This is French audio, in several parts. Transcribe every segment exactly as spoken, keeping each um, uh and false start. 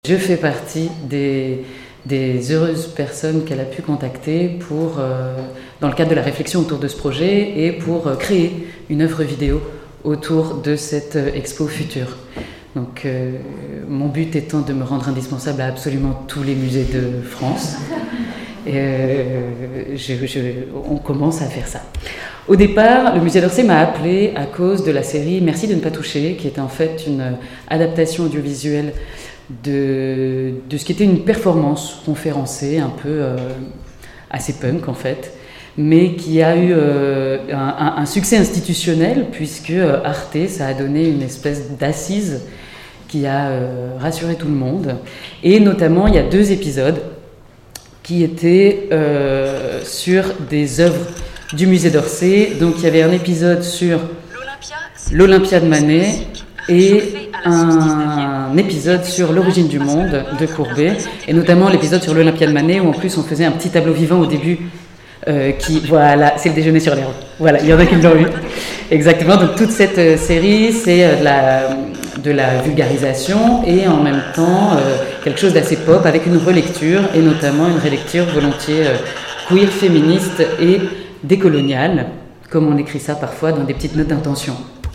Je fais partie des, des heureuses personnes qu'elle a pu contacter pour, euh, dans le cadre de la réflexion autour de ce projet et pour euh, créer une œuvre vidéo autour de cette euh, expo future. Donc, euh, mon but étant de me rendre indispensable à absolument tous les musées de France. Et, euh, je, je, on commence à faire ça. Au départ, le musée d'Orsay m'a appelé à cause de la série Merci de ne pas toucher, qui est en fait une adaptation audiovisuelle de, de ce qui était une performance conférencée, un peu euh, assez punk en fait, mais qui a eu euh, un, un, un succès institutionnel, puisque euh, Arte, ça a donné une espèce d'assise qui a euh, rassuré tout le monde. Et notamment, il y a deux épisodes qui étaient euh, sur des œuvres du musée d'Orsay. Donc il y avait un épisode sur l'Olympia de Manet et un épisode sur l'origine du monde de Courbet, et notamment l'épisode sur l'Olympia de Manet où en plus on faisait un petit tableau vivant au début euh, qui, voilà, c'est le déjeuner sur l'herbe. Voilà, il y en a qui l'ont eu. Exactement, donc toute cette euh, série, c'est euh, de, la, de la vulgarisation et en même temps euh, quelque chose d'assez pop avec une relecture, et notamment une relecture volontiers euh, queer, féministe et décoloniale, comme on écrit ça parfois dans des petites notes d'intention.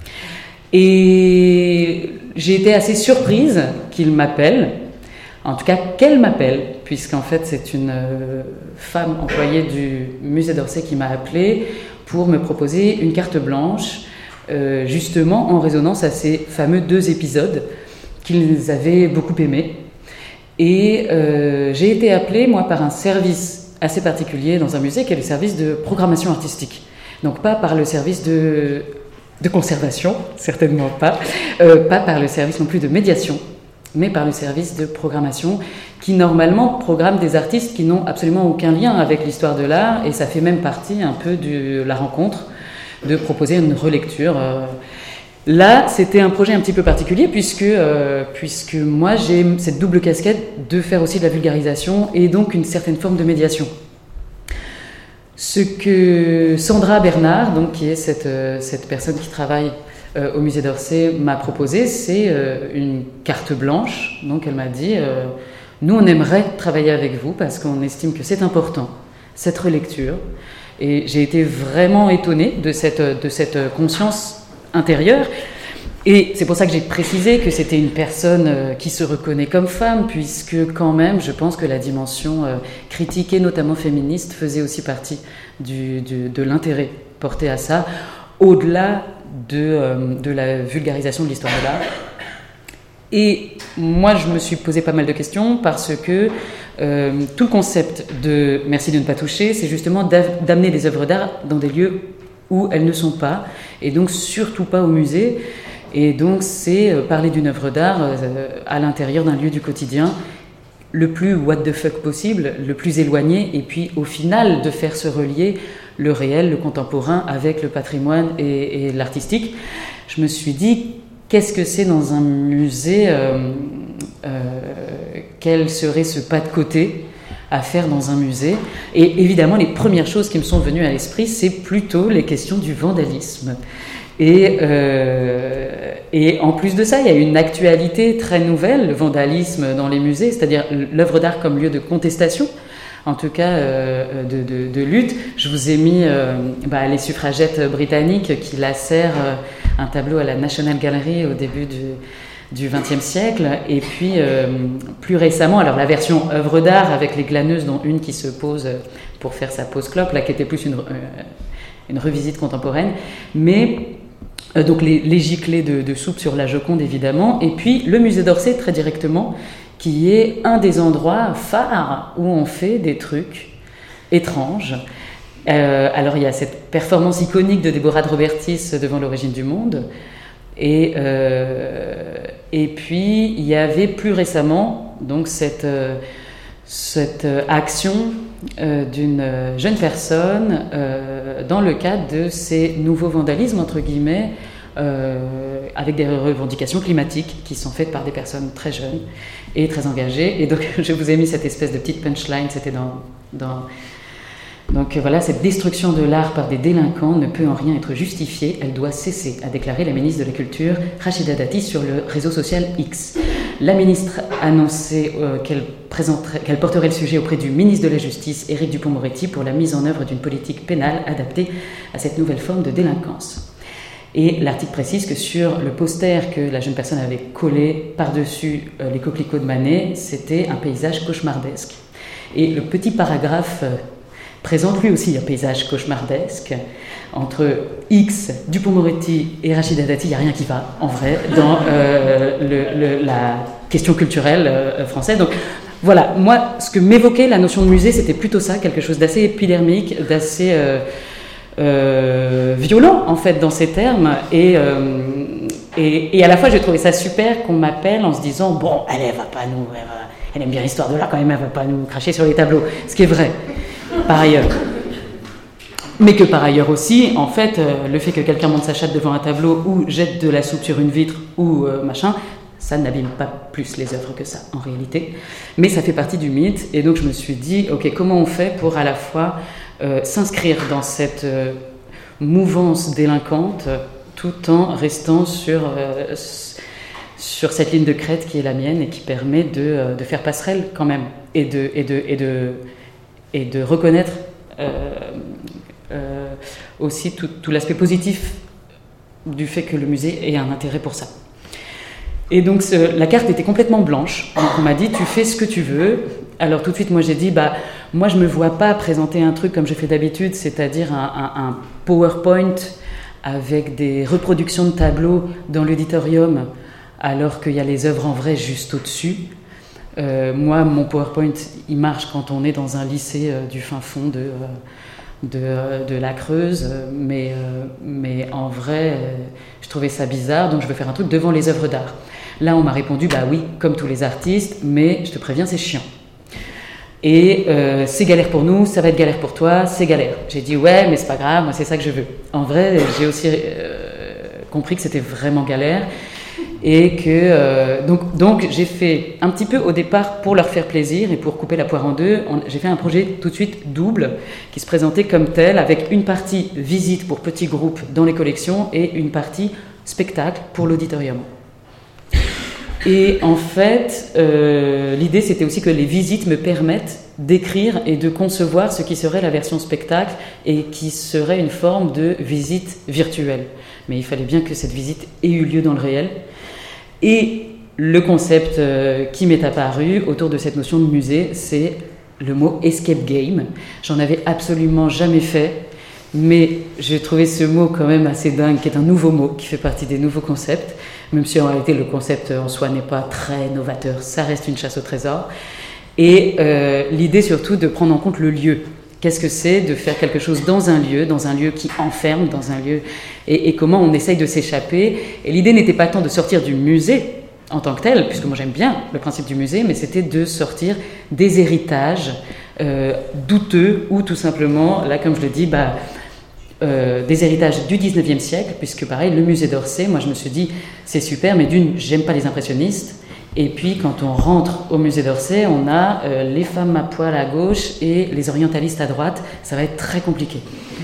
Et j'ai été assez surprise qu'il m'appelle, en tout cas qu'elle m'appelle, puisqu'en fait c'est une euh, femme employée du musée d'Orsay qui m'a appelée pour me proposer une carte blanche, euh, justement en résonance à ces fameux deux épisodes qu'ils avaient beaucoup aimés. Et euh, j'ai été appelée, moi, par un service assez particulier dans un musée, qui est le service de programmation artistique. Donc pas par le service de... de conservation, certainement pas, euh, pas par le service non plus de médiation, mais par le service de programmation qui normalement programme des artistes qui n'ont absolument aucun lien avec l'histoire de l'art, et ça fait même partie un peu de la rencontre de proposer une relecture. Là, c'était un projet un petit peu particulier puisque, euh, puisque moi j'ai cette double casquette de faire aussi de la vulgarisation et donc une certaine forme de médiation. Ce que Sandra Bernard, donc, qui est cette, euh, cette personne qui travaille euh, au musée d'Orsay, m'a proposé, c'est euh, une carte blanche. Donc elle m'a dit, euh, nous on aimerait travailler avec vous parce qu'on estime que c'est important, cette relecture. Et j'ai été vraiment étonnée de cette, de cette conscience intérieure. Et c'est pour ça que j'ai précisé que c'était une personne euh, qui se reconnaît comme femme, puisque quand même, je pense que la dimension euh, critique et notamment féministe faisait aussi partie du, du, de l'intérêt porté à ça, au-delà de, euh, de la vulgarisation de l'histoire de l'art. Et moi, je me suis posé pas mal de questions parce que euh, tout le concept de « Merci de ne pas toucher », c'est justement d'amener des œuvres d'art dans des lieux où elles ne sont pas, et donc surtout pas au musée. Et donc, c'est parler d'une œuvre d'art euh, à l'intérieur d'un lieu du quotidien, le plus what the fuck possible, le plus éloigné, et puis au final, de faire se relier le réel, le contemporain, avec le patrimoine et, et l'artistique. Je me suis dit, qu'est-ce que c'est dans un musée euh, euh, quel serait ce pas de côté à faire dans un musée? Et évidemment, les premières choses qui me sont venues à l'esprit, c'est plutôt les questions du vandalisme. Et, euh, et en plus de ça, il y a une actualité très nouvelle, le vandalisme dans les musées, c'est-à-dire l'œuvre d'art comme lieu de contestation, en tout cas euh, de, de, de lutte. Je vous ai mis euh, bah, les suffragettes britanniques qui lacèrent euh, un tableau à la National Gallery au début du, du vingtième siècle, et puis euh, plus récemment, alors la version œuvre d'art avec les glaneuses, dont une qui se pose pour faire sa pause clope, là qui était plus une, euh, une revisite contemporaine, mais Euh, donc les, les giclées de, de soupe sur la Joconde évidemment, et puis le musée d'Orsay très directement, qui est un des endroits phares où on fait des trucs étranges. Euh, alors il y a cette performance iconique de Deborah de Robertis devant l'origine du monde, et, euh, et puis il y avait plus récemment donc cette, euh, cette action Euh, d'une jeune personne euh, dans le cadre de ces nouveaux vandalismes, entre guillemets, euh, avec des revendications climatiques qui sont faites par des personnes très jeunes et très engagées. Et donc, je vous ai mis cette espèce de petite punchline, c'était dans... dans donc voilà, cette destruction de l'art par des délinquants ne peut en rien être justifiée, elle doit cesser, a déclaré la ministre de la Culture, Rachida Dati, sur le réseau social X. La ministre a annoncé euh, qu'elle, présenterait, qu'elle porterait le sujet auprès du ministre de la Justice, Éric Dupond-Moretti, pour la mise en œuvre d'une politique pénale adaptée à cette nouvelle forme de délinquance. Et l'article précise que sur le poster que la jeune personne avait collé par-dessus euh, les coquelicots de Manet, c'était un paysage cauchemardesque. Et le petit paragraphe euh, présente lui aussi un paysage cauchemardesque. Entre X, Dupond-Moretti et Rachida Dati, il n'y a rien qui va, en vrai, dans euh, le, le, la question culturelle euh, française. Donc voilà, moi, ce que m'évoquait la notion de musée, c'était plutôt ça, quelque chose d'assez épidermique, d'assez euh, euh, violent, en fait, dans ces termes. Et, euh, et, et à la fois, j'ai trouvé ça super qu'on m'appelle en se disant, bon, elle, elle va pas nous... Elle, va, elle aime bien l'histoire de l'art quand même, elle va pas nous cracher sur les tableaux. Ce qui est vrai, par ailleurs. Mais que par ailleurs aussi, en fait, euh, le fait que quelqu'un monte sa chatte devant un tableau ou jette de la soupe sur une vitre ou euh, machin, ça n'abîme pas plus les œuvres que ça, en réalité. Mais ça fait partie du mythe. Et donc je me suis dit, ok, comment on fait pour à la fois euh, s'inscrire dans cette euh, mouvance délinquante euh, tout en restant sur, euh, sur cette ligne de crête qui est la mienne et qui permet de, euh, de faire passerelle quand même et de, et de, et de, et de reconnaître euh, Euh, aussi tout, tout l'aspect positif du fait que le musée ait un intérêt pour ça. Et donc ce, la carte était complètement blanche. Donc on m'a dit tu fais ce que tu veux. Alors tout de suite moi j'ai dit bah moi je me vois pas présenter un truc comme je fais d'habitude, c'est-à-dire un, un, un PowerPoint avec des reproductions de tableaux dans l'auditorium alors qu'il y a les œuvres en vrai juste au-dessus. Euh, moi mon PowerPoint il marche quand on est dans un lycée euh, du fin fond de euh, De, de la Creuse, mais, euh, mais en vrai, euh, je trouvais ça bizarre, donc je veux faire un truc devant les œuvres d'art. Là, on m'a répondu, bah oui, comme tous les artistes, mais je te préviens, c'est chiant. Et euh, c'est galère pour nous, ça va être galère pour toi, c'est galère. J'ai dit, ouais, mais c'est pas grave, moi c'est ça que je veux. En vrai, j'ai aussi euh, compris que c'était vraiment galère. Et que euh, donc, donc j'ai fait un petit peu au départ pour leur faire plaisir et pour couper la poire en deux, on, j'ai fait un projet tout de suite double qui se présentait comme tel avec une partie visite pour petits groupes dans les collections et une partie spectacle pour l'auditorium. Et en fait, euh, l'idée c'était aussi que les visites me permettent d'écrire et de concevoir ce qui serait la version spectacle et qui serait une forme de visite virtuelle. Mais il fallait bien que cette visite ait eu lieu dans le réel. Et le concept euh, qui m'est apparu autour de cette notion de musée, c'est le mot escape game. J'en avais absolument jamais fait, mais j'ai trouvé ce mot quand même assez dingue, qui est un nouveau mot, qui fait partie des nouveaux concepts, même si en réalité le concept en soi n'est pas très novateur, ça reste une chasse au trésor. Et euh, l'idée surtout de prendre en compte le lieu. Qu'est-ce que c'est de faire quelque chose dans un lieu, dans un lieu qui enferme, dans un lieu... Et, et comment on essaye de s'échapper. Et l'idée n'était pas tant de sortir du musée en tant que tel, puisque moi j'aime bien le principe du musée, mais c'était de sortir des héritages euh, douteux ou tout simplement, là comme je le dis, bah, euh, des héritages du dix-neuvième siècle, puisque pareil, le musée d'Orsay, moi je me suis dit, c'est super, mais d'une, j'aime pas les impressionnistes. Et puis, quand on rentre au musée d'Orsay, on a euh, les femmes à poil à gauche et les orientalistes à droite. Ça va être très compliqué.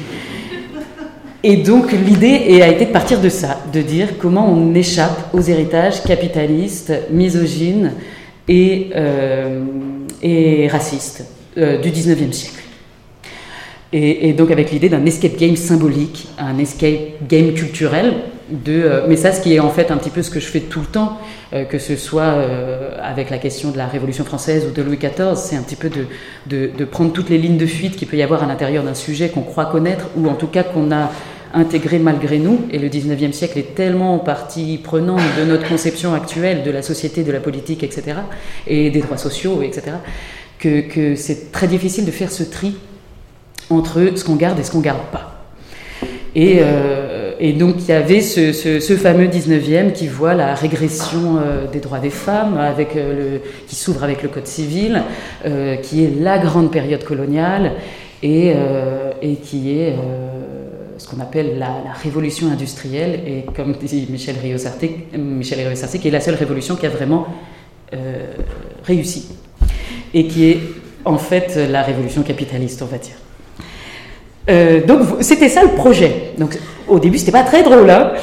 Et donc, l'idée a été de partir de ça, de dire comment on échappe aux héritages capitalistes, misogynes et, euh, et racistes euh, du dix-neuvième siècle. Et, et donc, avec l'idée d'un escape game symbolique, un escape game culturel. De, euh, mais ça, ce qui est en fait un petit peu ce que je fais tout le temps, euh, que ce soit euh, avec la question de la Révolution française ou de Louis quatorze, c'est un petit peu de, de, de prendre toutes les lignes de fuite qu'il peut y avoir à l'intérieur d'un sujet qu'on croit connaître, ou en tout cas qu'on a intégré malgré nous. Et le dix-neuvième siècle est tellement partie prenante de notre conception actuelle de la société, de la politique, et cetera, et des droits sociaux, et cetera, que, que c'est très difficile de faire ce tri entre ce qu'on garde et ce qu'on ne garde pas. Et, euh, et donc il y avait ce, ce, ce fameux dix-neuvième qui voit la régression euh, des droits des femmes, avec, euh, le, qui s'ouvre avec le Code civil, euh, qui est la grande période coloniale et, euh, et qui est euh, ce qu'on appelle la, la révolution industrielle, et comme dit Michel Ríos-Sarcey, Michel Ríos-Sarcey, qui est la seule révolution qui a vraiment euh, réussi, et qui est en fait la révolution capitaliste, on va dire. Euh, donc c'était ça le projet. Donc au début c'était pas très drôle, hein,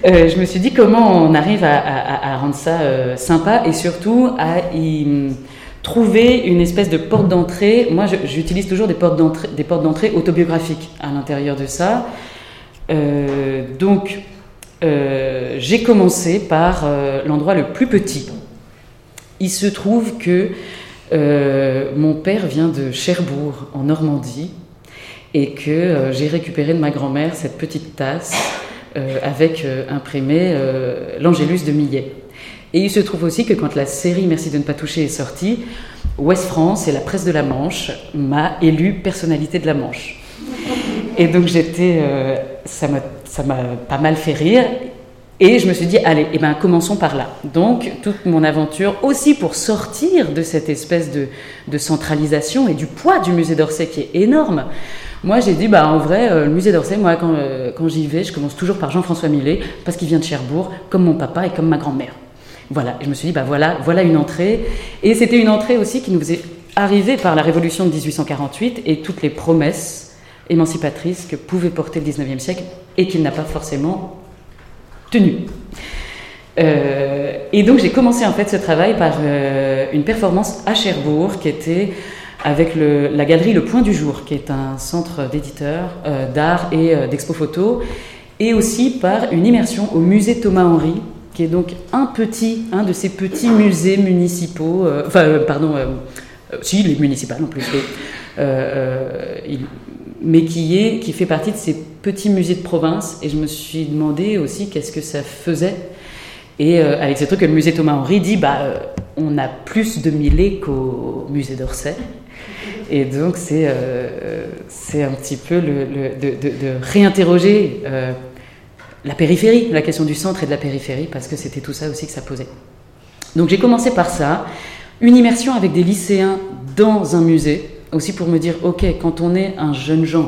euh, je me suis dit comment on arrive à, à, à rendre ça euh, sympa et surtout à y hum, trouver une espèce de porte d'entrée. Moi, je, j'utilise toujours des portes d'entrée, des portes d'entrée autobiographiques à l'intérieur de ça. Euh, donc, euh, j'ai commencé par euh, l'endroit le plus petit. Il se trouve que euh, mon père vient de Cherbourg, en Normandie, et que euh, j'ai récupéré de ma grand-mère cette petite tasse euh, avec euh, imprimé euh, l'Angélus de Millet. Et il se trouve aussi que quand la série Merci de ne pas toucher est sortie, Ouest France et la presse de la Manche m'a élue personnalité de la Manche. Et donc j'étais, euh, ça m'a, ça m'a pas mal fait rire. Et je me suis dit, allez, eh ben, commençons par là. Donc, toute mon aventure, aussi pour sortir de cette espèce de, de centralisation et du poids du musée d'Orsay qui est énorme. Moi, j'ai dit, bah, en vrai, euh, le musée d'Orsay, moi, quand, euh, quand j'y vais, je commence toujours par Jean-François Millet, parce qu'il vient de Cherbourg, comme mon papa et comme ma grand-mère. Voilà, et je me suis dit, bah, voilà, voilà une entrée. Et c'était une entrée aussi qui nous est arrivée par la Révolution de dix-huit cent quarante-huit et toutes les promesses émancipatrices que pouvait porter le dix-neuvième siècle et qu'il n'a pas forcément tenu. Euh, et donc j'ai commencé en fait ce travail par euh, une performance à Cherbourg qui était avec le, la galerie Le Point du Jour, qui est un centre d'éditeurs euh, d'art et euh, d'expo photo, et aussi par une immersion au musée Thomas-Henry, qui est donc un petit, un de ces petits musées municipaux, euh, enfin euh, pardon, euh, euh, si les municipaux en plus, mais, euh, euh, il, mais qui, est, qui fait partie de ces petits musées de province. Et je me suis demandé aussi qu'est-ce que ça faisait. Et euh, avec ce truc que le musée Thomas-Henry dit, bah, euh, on a plus de Millet qu'au musée d'Orsay. Et donc c'est, euh, c'est un petit peu le, le, de, de, de réinterroger euh, la périphérie, la question du centre et de la périphérie, parce que c'était tout ça aussi que ça posait. Donc j'ai commencé par ça, une immersion avec des lycéens dans un musée, aussi pour me dire, ok, quand on est un jeune gens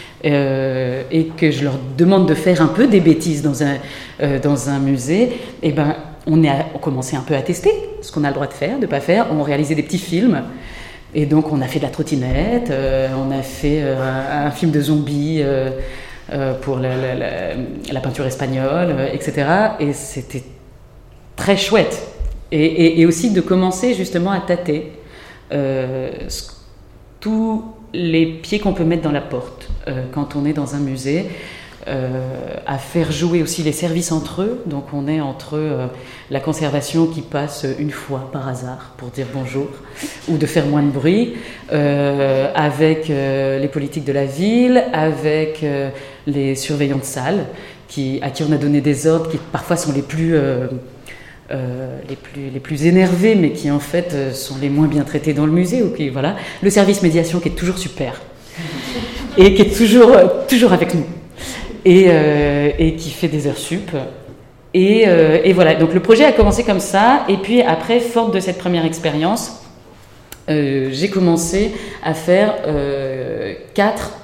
euh, et que je leur demande de faire un peu des bêtises dans un, euh, dans un musée, eh ben, on, est à, on commençait un peu à tester ce qu'on a le droit de faire, de ne pas faire. On réalisait des petits films, et donc on a fait de la trottinette, euh, on a fait euh, un, un film de zombies euh, euh, pour la, la, la, la peinture espagnole, euh, et cetera. Et c'était très chouette. Et, et, et aussi de commencer justement à tâter euh, ce tous les pieds qu'on peut mettre dans la porte euh, quand on est dans un musée, euh, à faire jouer aussi les services entre eux. Donc on est entre euh, la conservation qui passe une fois par hasard pour dire bonjour ou de faire moins de bruit, euh, avec euh, les politiques de la ville, avec euh, les surveillants de salle qui, à qui on a donné des ordres qui parfois sont les plus... Euh, Euh, les, plus, les plus énervés, mais qui en fait euh, sont les moins bien traités dans le musée. Okay, voilà. Le service médiation qui est toujours super et qui est toujours, euh, toujours avec nous et, euh, et qui fait des heures sup. Et, euh, et voilà, donc le projet a commencé comme ça. Et puis après, forte de cette première expérience, euh, j'ai commencé à faire euh, quatre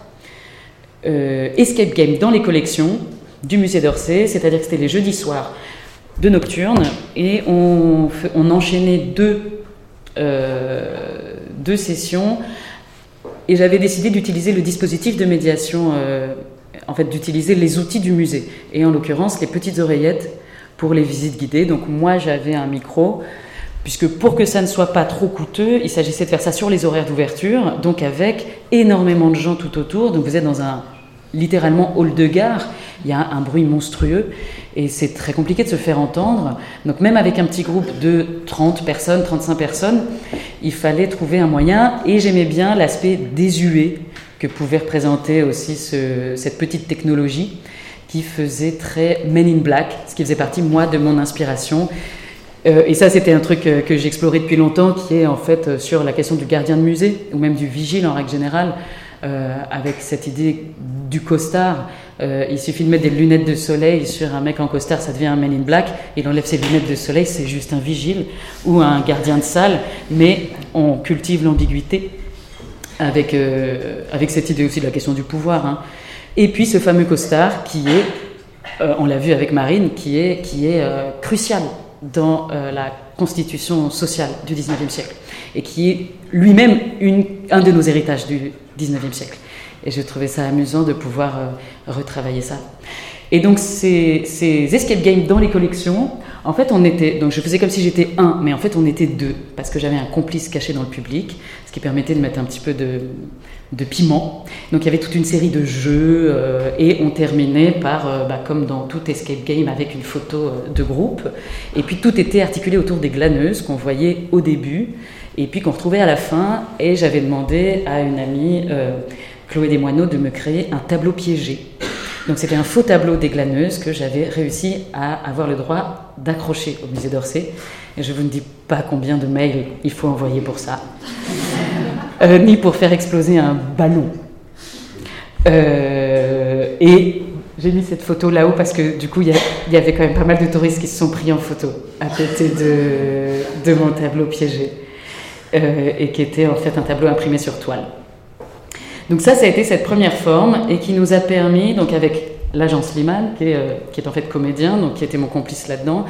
euh, escape games dans les collections du musée d'Orsay, c'est-à-dire que c'était les jeudis soirs de nocturne, et on, on enchaînait deux, euh, deux sessions, et j'avais décidé d'utiliser le dispositif de médiation, euh, en fait d'utiliser les outils du musée, et en l'occurrence les petites oreillettes pour les visites guidées. Donc moi j'avais un micro, puisque pour que ça ne soit pas trop coûteux, il s'agissait de faire ça sur les horaires d'ouverture, donc avec énormément de gens tout autour. Donc vous êtes dans un littéralement hall de gare, il y a un bruit monstrueux et c'est très compliqué de se faire entendre. Donc même avec un petit groupe de trente personnes, trente-cinq personnes, il fallait trouver un moyen, et j'aimais bien l'aspect désuet que pouvait représenter aussi ce, cette petite technologie qui faisait très Men in Black, ce qui faisait partie, moi, de mon inspiration. Euh, et ça, c'était un truc que, que j'explorais depuis longtemps, qui est en fait sur la question du gardien de musée, ou même du vigile en règle générale. Euh, avec cette idée du costard, euh, il suffit de mettre des lunettes de soleil sur un mec en costard, ça devient un Men in Black. Il enlève ses lunettes de soleil, c'est juste un vigile ou un gardien de salle, mais on cultive l'ambiguïté avec, euh, avec cette idée aussi de la question du pouvoir, hein. Et puis ce fameux costard qui est, euh, on l'a vu avec Marine, qui est, qui est euh, crucial dans euh, la constitution sociale du dix-neuvième siècle, et qui est lui-même une, un de nos héritages du dix-neuvième siècle. Et je trouvais ça amusant de pouvoir euh, retravailler ça. Et donc ces, ces escape games dans les collections, en fait on était, donc je faisais comme si j'étais un, mais en fait on était deux, parce que j'avais un complice caché dans le public, ce qui permettait de mettre un petit peu de, de piment. Donc il y avait toute une série de jeux, euh, et on terminait par, euh, bah, comme dans tout escape game, avec une photo euh, de groupe, et puis tout était articulé autour des glaneuses qu'on voyait au début, et puis qu'on retrouvait à la fin, et j'avais demandé à une amie, euh, Chloé Desmoineaux, de me créer un tableau piégé. Donc c'était un faux tableau des glaneuses que j'avais réussi à avoir le droit d'accrocher au musée d'Orsay. Et je vous ne dis pas combien de mails il faut envoyer pour ça, euh, ni pour faire exploser un ballon. Euh, et j'ai mis cette photo là-haut parce que du coup il y, y avait quand même pas mal de touristes qui se sont pris en photo à côté de, de mon tableau piégé, euh, et qui était en fait un tableau imprimé sur toile. Donc ça, ça a été cette première forme et qui nous a permis, donc avec l'agence Liman, qui est, euh, qui est en fait comédien, donc qui était mon complice là-dedans,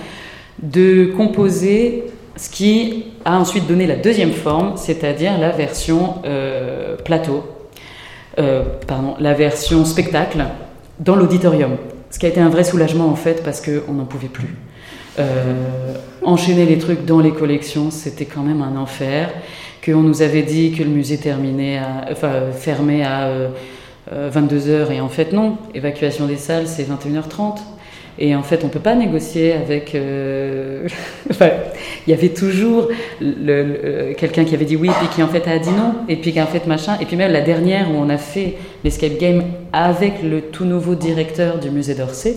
de composer ce qui a ensuite donné la deuxième forme, c'est-à-dire la version euh, plateau, euh, pardon, la version spectacle dans l'auditorium. Ce qui a été un vrai soulagement en fait parce qu'on n'en pouvait plus. Euh, enchaîner les trucs dans les collections, c'était quand même un enfer. Qu'on nous avait dit que le musée terminait à, enfin, fermait à euh, vingt-deux heures, et en fait non, évacuation des salles c'est vingt et une heures trente, et en fait on ne peut pas négocier avec... Euh... enfin, il y avait toujours le, le, quelqu'un qui avait dit oui, puis qui en fait a dit non, et puis qui en fait machin, et puis même la dernière où on a fait l'escape game avec le tout nouveau directeur du musée d'Orsay,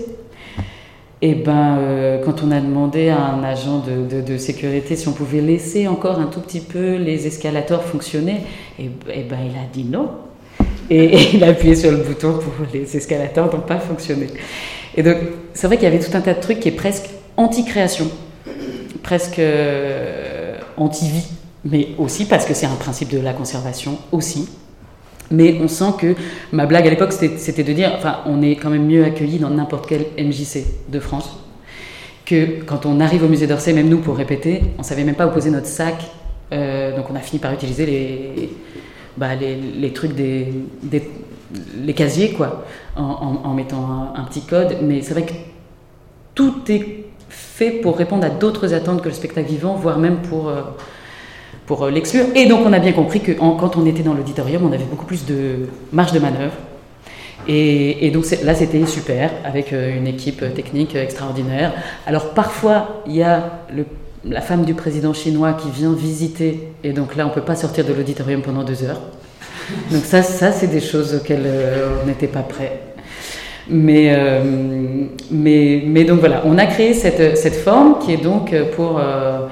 et ben, euh, quand on a demandé à un agent de, de, de sécurité si on pouvait laisser encore un tout petit peu les escalators fonctionner, et, et ben il a dit non. Et, et il a appuyé sur le bouton pour les escalators n'ont pas fonctionné. Et donc, c'est vrai qu'il y avait tout un tas de trucs qui est presque anti-création, presque euh, anti-vie, mais aussi parce que c'est un principe de la conservation aussi. Mais on sent que ma blague à l'époque, c'était, c'était de dire, enfin, on est quand même mieux accueillis dans n'importe quel M J C de France que quand on arrive au musée d'Orsay, même nous pour répéter, on ne savait même pas où poser notre sac. Euh, donc on a fini par utiliser les, bah, les, les trucs des, des les casiers, quoi, en, en, en mettant un, un petit code. Mais c'est vrai que tout est fait pour répondre à d'autres attentes que le spectacle vivant, voire même pour... Euh, pour l'exclure. Et donc on a bien compris que en, quand on était dans l'auditorium, on avait beaucoup plus de marge de manœuvre. Et, et donc c'est, là c'était super, avec une équipe technique extraordinaire. Alors parfois il y a le, la femme du président chinois qui vient visiter, et donc là on ne peut pas sortir de l'auditorium pendant deux heures. Donc ça, ça c'est des choses auxquelles euh, on n'était pas prêt. Mais, euh, mais, mais donc voilà, on a créé cette, cette forme qui est donc pour... Euh,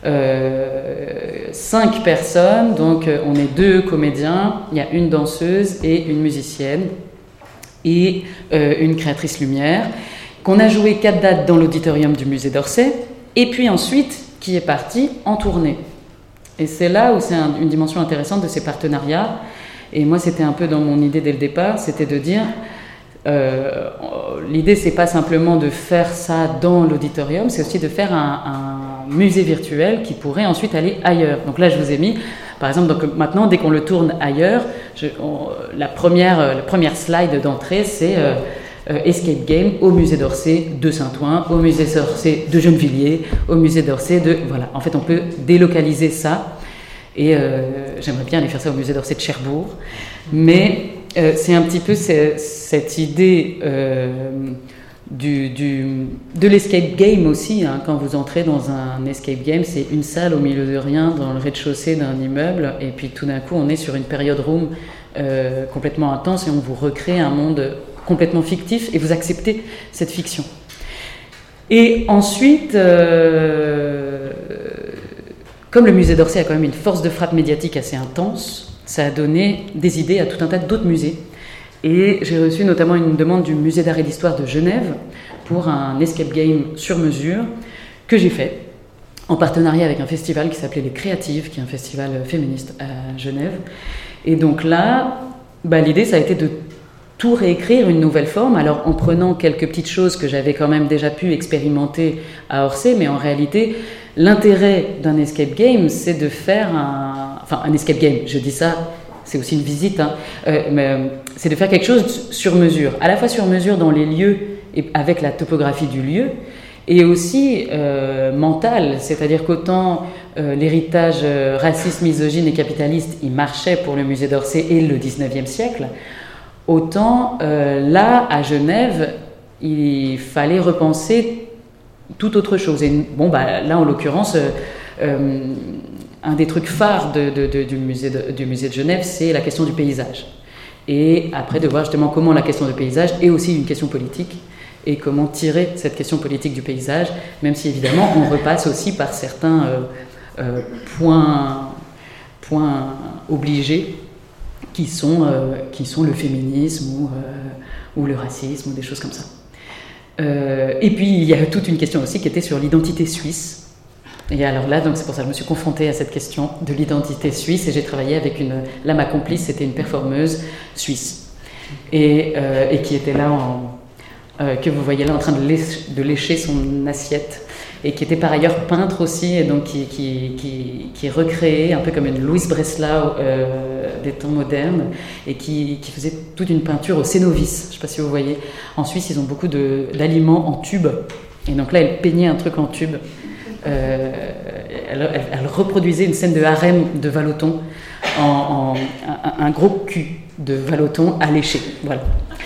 Euh, cinq personnes, donc euh, on est deux comédiens, il y a une danseuse et une musicienne et euh, une créatrice lumière, qu'on a joué quatre dates dans l'auditorium du musée d'Orsay, et puis ensuite qui est parti en tournée. Et c'est là où c'est un, une dimension intéressante de ces partenariats, et moi c'était un peu dans mon idée dès le départ, c'était de dire euh, l'idée c'est pas simplement de faire ça dans l'auditorium, c'est aussi de faire un, un musée virtuel qui pourrait ensuite aller ailleurs. Donc là, je vous ai mis, par exemple, donc maintenant, dès qu'on le tourne ailleurs, je, on, la, première, la première slide d'entrée, c'est euh, euh, Escape Game au musée d'Orsay de Saint-Ouen, au musée d'Orsay de Gennevilliers, au musée d'Orsay de... Voilà, en fait, on peut délocaliser ça. Et euh, j'aimerais bien aller faire ça au musée d'Orsay de Cherbourg. Mais euh, c'est un petit peu cette, cette idée... Euh, Du, du, de l'escape game aussi, hein. Quand vous entrez dans un escape game, c'est une salle au milieu de rien dans le rez-de-chaussée d'un immeuble, et puis tout d'un coup on est sur une période room euh, complètement intense, et on vous recrée un monde complètement fictif, et vous acceptez cette fiction. Et ensuite, euh, comme le musée d'Orsay a quand même une force de frappe médiatique assez intense, ça a donné des idées à tout un tas d'autres musées. Et j'ai reçu notamment une demande du musée d'art et d'histoire de Genève pour un escape game sur mesure que j'ai fait en partenariat avec un festival qui s'appelait Les Créatives, qui est un festival féministe à Genève. Et donc là, bah, l'idée ça a été de tout réécrire, une nouvelle forme, alors en prenant quelques petites choses que j'avais quand même déjà pu expérimenter à Orsay, mais en réalité, l'intérêt d'un escape game, c'est de faire un... Enfin, un escape game, je dis ça... C'est aussi une visite, hein. euh, mais, euh, c'est de faire quelque chose sur mesure, à la fois sur mesure dans les lieux et avec la topographie du lieu, et aussi euh, mental, c'est-à-dire qu'autant euh, l'héritage euh, raciste, misogyne et capitaliste, il marchait pour le musée d'Orsay et le dix-neuvième siècle, autant euh, là, à Genève, il fallait repenser tout autre chose. Et bon, bah, là, en l'occurrence, euh, euh, un des trucs phares de, de, de, du, musée de, du musée de Genève, c'est la question du paysage. Et après, de voir justement comment la question du paysage est aussi une question politique, et comment tirer cette question politique du paysage, même si évidemment on repasse aussi par certains euh, euh, points, points obligés qui sont, euh, qui sont le féminisme ou, euh, ou le racisme ou des choses comme ça. Euh, et puis il y a toute une question aussi qui était sur l'identité suisse. Et alors là, donc c'est pour ça que je me suis confrontée à cette question de l'identité suisse, et j'ai travaillé avec une... Là, ma complice, c'était une performeuse suisse, et, euh, et qui était là en... Euh, que vous voyez là en train de lécher, de lécher son assiette, et qui était par ailleurs peintre aussi, et donc qui, qui, qui, qui recréait un peu comme une Louise Breslau euh, des temps modernes, et qui, qui faisait toute une peinture au cénovis. Je ne sais pas si vous voyez. En Suisse, ils ont beaucoup de, d'aliments en tube, et donc là, elle peignait un truc en tube. Euh, elle, elle, elle reproduisait une scène de harem de Vallotton, en, en un, un gros cul de Vallotton à lécher. Voilà.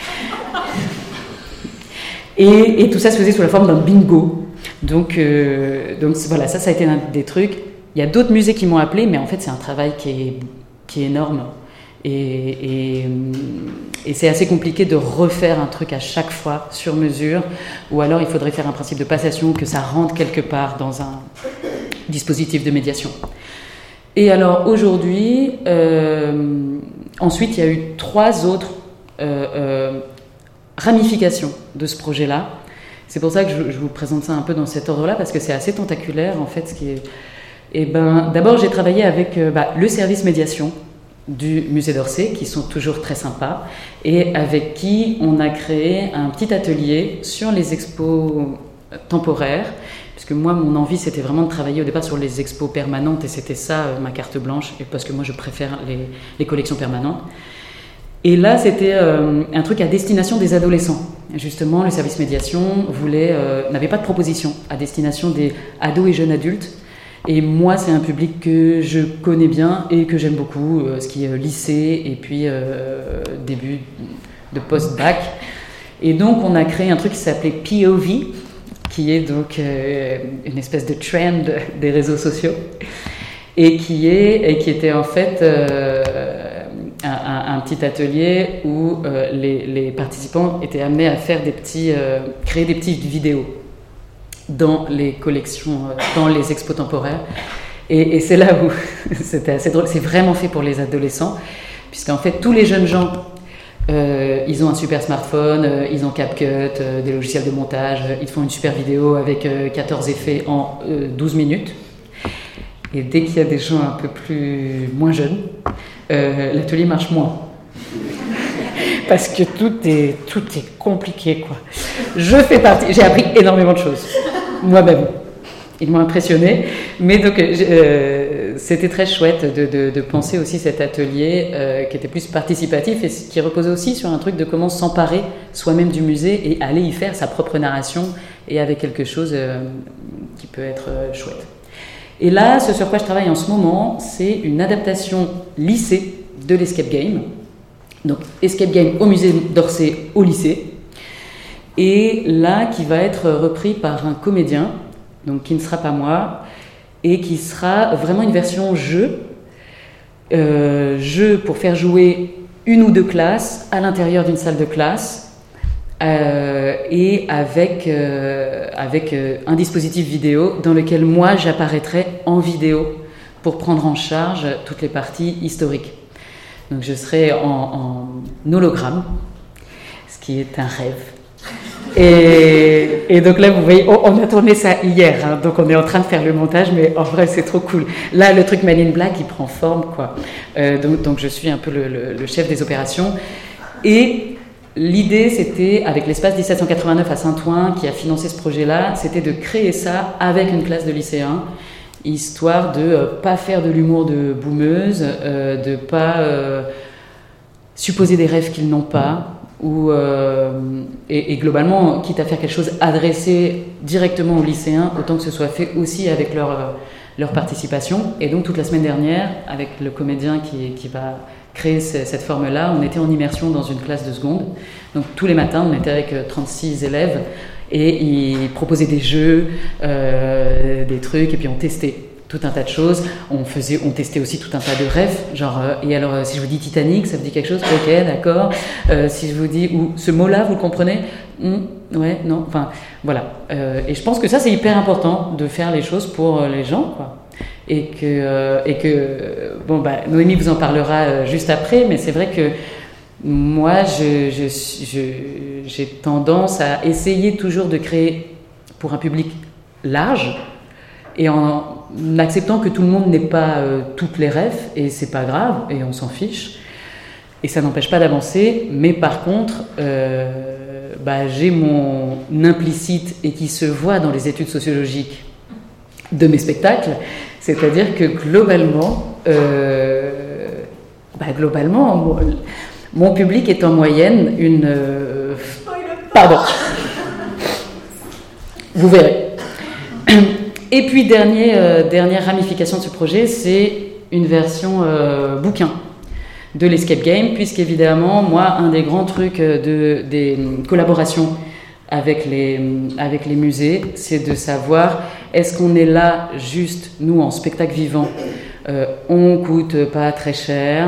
Et, et tout ça se faisait sous la forme d'un bingo. Donc, euh, donc voilà, ça, ça a été un des trucs. Il y a d'autres musées qui m'ont appelé, mais en fait, c'est un travail qui est, qui est énorme. Et, et, et c'est assez compliqué de refaire un truc à chaque fois, sur mesure. Ou alors, il faudrait faire un principe de passation, que ça rentre quelque part dans un dispositif de médiation. Et alors, aujourd'hui, euh, ensuite, il y a eu trois autres... Euh, euh, ramification de ce projet-là. C'est pour ça que je, je vous présente ça un peu dans cet ordre-là, parce que c'est assez tentaculaire, en fait. Ce qui est... Et ben, d'abord, j'ai travaillé avec euh, bah, le service médiation du musée d'Orsay, qui sont toujours très sympas, et avec qui on a créé un petit atelier sur les expos temporaires, puisque moi, mon envie, c'était vraiment de travailler au départ sur les expos permanentes, et c'était ça, euh, ma carte blanche, et parce que moi, je préfère les, les collections permanentes. Et là, c'était euh, un truc à destination des adolescents. Justement, le service médiation voulait, euh, n'avait pas de proposition à destination des ados et jeunes adultes. Et moi, c'est un public que je connais bien et que j'aime beaucoup, euh, ce qui est lycée et puis euh, début de post-bac. Et donc, on a créé un truc qui s'appelait P O V, qui est donc euh, une espèce de trend des réseaux sociaux, et qui, est, et qui était en fait... Euh, Un, un, un petit atelier où euh, les, les participants étaient amenés à faire des petits, euh, créer des petites vidéos dans les collections, euh, dans les expos temporaires. Et, et c'est là où c'était assez drôle. C'est vraiment fait pour les adolescents, puisqu'en fait tous les jeunes gens, euh, ils ont un super smartphone, euh, ils ont CapCut, euh, des logiciels de montage, euh, ils font une super vidéo avec euh, quatorze effets en euh, douze minutes. Et dès qu'il y a des gens un peu plus moins jeunes, euh, l'atelier marche moins. Parce que tout est, tout est compliqué, quoi. Je fais partie... J'ai appris énormément de choses, moi-même. Ils m'ont impressionné. Mais donc, euh, c'était très chouette de, de, de penser aussi cet atelier euh, qui était plus participatif et qui reposait aussi sur un truc de comment s'emparer soi-même du musée et aller y faire sa propre narration et avec quelque chose euh, qui peut être euh, chouette. Et là, ce sur quoi je travaille en ce moment, c'est une adaptation lycée de l'Escape Game. Donc, Escape Game au musée d'Orsay, au lycée. Et là, qui va être repris par un comédien, donc qui ne sera pas moi, et qui sera vraiment une version jeu. Euh, jeu pour faire jouer une ou deux classes à l'intérieur d'une salle de classe. Euh, et avec, euh, avec euh, un dispositif vidéo dans lequel moi j'apparaîtrai en vidéo pour prendre en charge toutes les parties historiques. Donc je serai en, en hologramme, ce qui est un rêve. Et, et donc là, vous voyez, on, on a tourné ça hier, hein, donc on est en train de faire le montage, mais en vrai, c'est trop cool. Là, le truc Man in Black, il prend forme, quoi. Euh, donc, donc je suis un peu le, le, le chef des opérations. Et l'idée, c'était, avec l'espace dix-sept cent quatre-vingt-neuf à Saint-Ouen, qui a financé ce projet-là, c'était de créer ça avec une classe de lycéens, histoire de ne euh, pas faire de l'humour de boumeuse, euh, de ne pas euh, supposer des rêves qu'ils n'ont pas, Où, euh, et, et globalement, quitte à faire quelque chose adressé directement aux lycéens, autant que ce soit fait aussi avec leur, euh, leur participation. Et donc toute la semaine dernière, avec le comédien qui, qui va créer ce, cette forme-là, on était en immersion dans une classe de seconde. Donc tous les matins, on était avec trente-six élèves et ils proposaient des jeux, euh, des trucs, et puis on testait tout un tas de choses. On faisait, on testait aussi tout un tas de rêves, genre euh, et alors euh, si je vous dis Titanic, ça vous dit quelque chose? Ok, d'accord. Euh, si je vous dis ou ce mot-là, vous le comprenez? mmh, Ouais, non. Enfin, voilà. Euh, et je pense que ça c'est hyper important de faire les choses pour euh, les gens, quoi. Et que euh, et que euh, bon bah Noémie vous en parlera euh, juste après, mais c'est vrai que moi je, je, je j'ai tendance à essayer toujours de créer pour un public large. Et en acceptant que tout le monde n'ait pas euh, toutes les rêves, et c'est pas grave, et on s'en fiche, et ça n'empêche pas d'avancer, mais par contre, euh, bah, j'ai mon implicite, et qui se voit dans les études sociologiques de mes spectacles, c'est-à-dire que globalement, euh, bah, globalement, mon, mon public est en moyenne une... Euh, pardon. Vous verrez. Et puis, dernier, euh, dernière ramification de ce projet, c'est une version euh, bouquin de l'Escape Game, puisqu'évidemment, moi, un des grands trucs de, des collaborations avec les, avec les musées, c'est de savoir, est-ce qu'on est là juste, nous, en spectacle vivant, euh, on coûte pas très cher,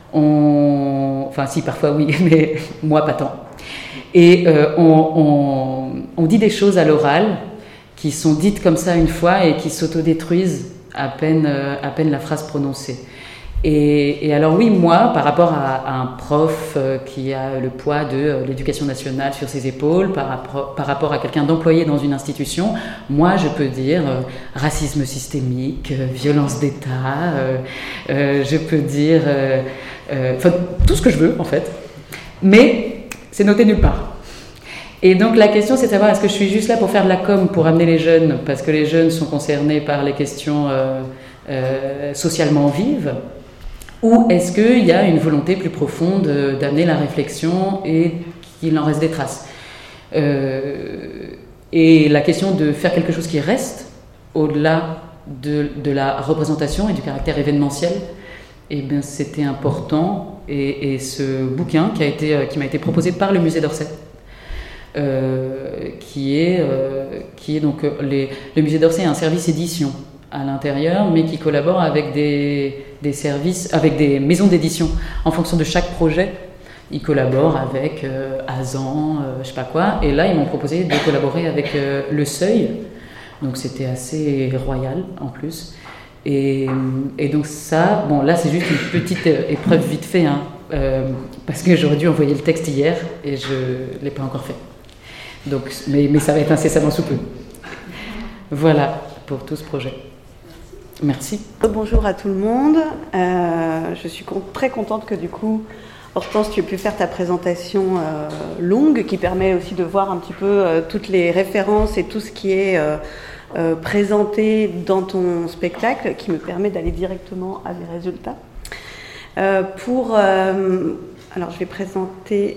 on... enfin si, parfois oui, mais moi, pas tant. Et euh, on, on, on dit des choses à l'oral, qui sont dites comme ça une fois et qui s'autodétruisent à peine, euh, à peine la phrase prononcée. Et, et alors oui, moi, par rapport à, à un prof euh, qui a le poids de euh, l'éducation nationale sur ses épaules, par, rapport, par rapport à quelqu'un d'employé dans une institution, moi je peux dire euh, racisme systémique, euh, violence d'État, euh, euh, je peux dire euh, euh, enfin, tout ce que je veux en fait, mais c'est noté nulle part. Et donc la question c'est de savoir, est-ce que je suis juste là pour faire de la com, pour amener les jeunes, parce que les jeunes sont concernés par les questions euh, euh, socialement vives, ou est-ce qu'il y a une volonté plus profonde d'amener la réflexion et qu'il en reste des traces. euh, Et la question de faire quelque chose qui reste au-delà de, de la représentation et du caractère événementiel, eh bien, c'était important. Et, et ce bouquin qui, a été, qui m'a été proposé par le musée d'Orsay, Euh, qui est, euh, qui est donc les, le musée d'Orsay a un service édition à l'intérieur, mais qui collabore avec des, des services, avec des maisons d'édition. En fonction de chaque projet, ils collaborent avec euh, Azan, euh, je sais pas quoi. Et là, ils m'ont proposé de collaborer avec euh, Le Seuil. Donc c'était assez royal en plus. Et, et donc ça, bon là c'est juste une petite épreuve vite fait, hein, euh, parce que j'aurais dû envoyer le texte hier et je ne l'ai pas encore fait. Donc, mais, mais ça va être incessamment sous peu. Voilà pour tout ce projet. Merci. Bonjour à tout le monde. Euh, je suis con- très contente que du coup, Hortense, tu aies pu faire ta présentation euh, longue, qui permet aussi de voir un petit peu euh, toutes les références et tout ce qui est euh, euh, présenté dans ton spectacle, qui me permet d'aller directement à mes résultats. Euh, pour, euh, alors, je vais présenter.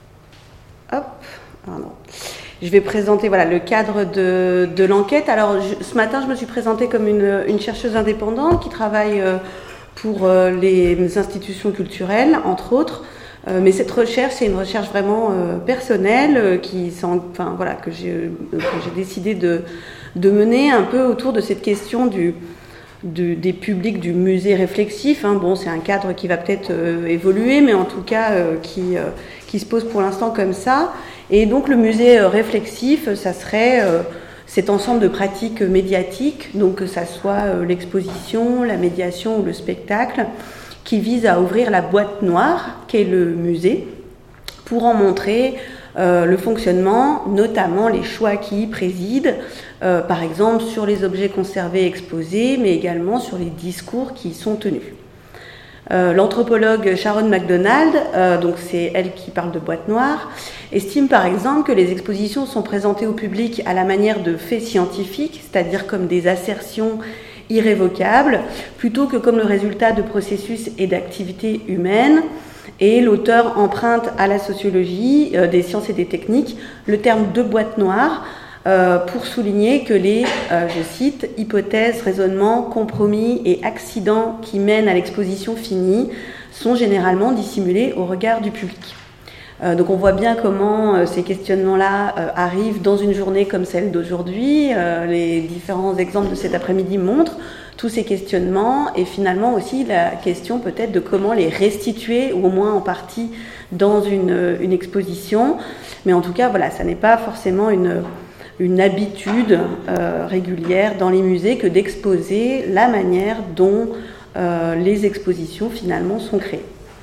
Hop. Pardon. Je vais présenter voilà, le cadre de, de l'enquête. Alors, je, ce matin, je me suis présentée comme une, une chercheuse indépendante qui travaille euh, pour euh, les institutions culturelles, entre autres. Euh, mais cette recherche, c'est une recherche vraiment euh, personnelle euh, qui, enfin, voilà, que, j'ai, euh, que j'ai décidé de, de mener un peu autour de cette question du, du, des publics du musée réflexif. Hein. Bon, c'est un cadre qui va peut-être euh, évoluer, mais en tout cas euh, qui, euh, qui se pose pour l'instant comme ça. Et donc le musée réflexif, ça serait euh, cet ensemble de pratiques médiatiques, donc que ça soit euh, l'exposition, la médiation ou le spectacle, qui vise à ouvrir la boîte noire qu'est le musée, pour en montrer euh, le fonctionnement, notamment les choix qui y président, euh, par exemple sur les objets conservés et exposés, mais également sur les discours qui y sont tenus. Euh, l'anthropologue Sharon McDonald, euh, donc c'est elle qui parle de boîte noire, estime par exemple que les expositions sont présentées au public à la manière de faits scientifiques, c'est-à-dire comme des assertions irrévocables, plutôt que comme le résultat de processus et d'activités humaines. Et l'auteur emprunte à la sociologie euh, des sciences et des techniques le terme de boîte noire euh, pour souligner que les, euh, je cite, hypothèses, raisonnements, compromis et accidents qui mènent à l'exposition finie sont généralement dissimulés au regard du public. Euh, donc on voit bien comment euh, ces questionnements-là euh, arrivent dans une journée comme celle d'aujourd'hui. Euh, les différents exemples de cet après-midi montrent tous ces questionnements et finalement aussi la question peut-être de comment les restituer, ou au moins en partie, dans une, une exposition. Mais en tout cas, voilà, ça n'est pas forcément une, une habitude euh, régulière dans les musées que d'exposer la manière dont euh, les expositions finalement sont créées.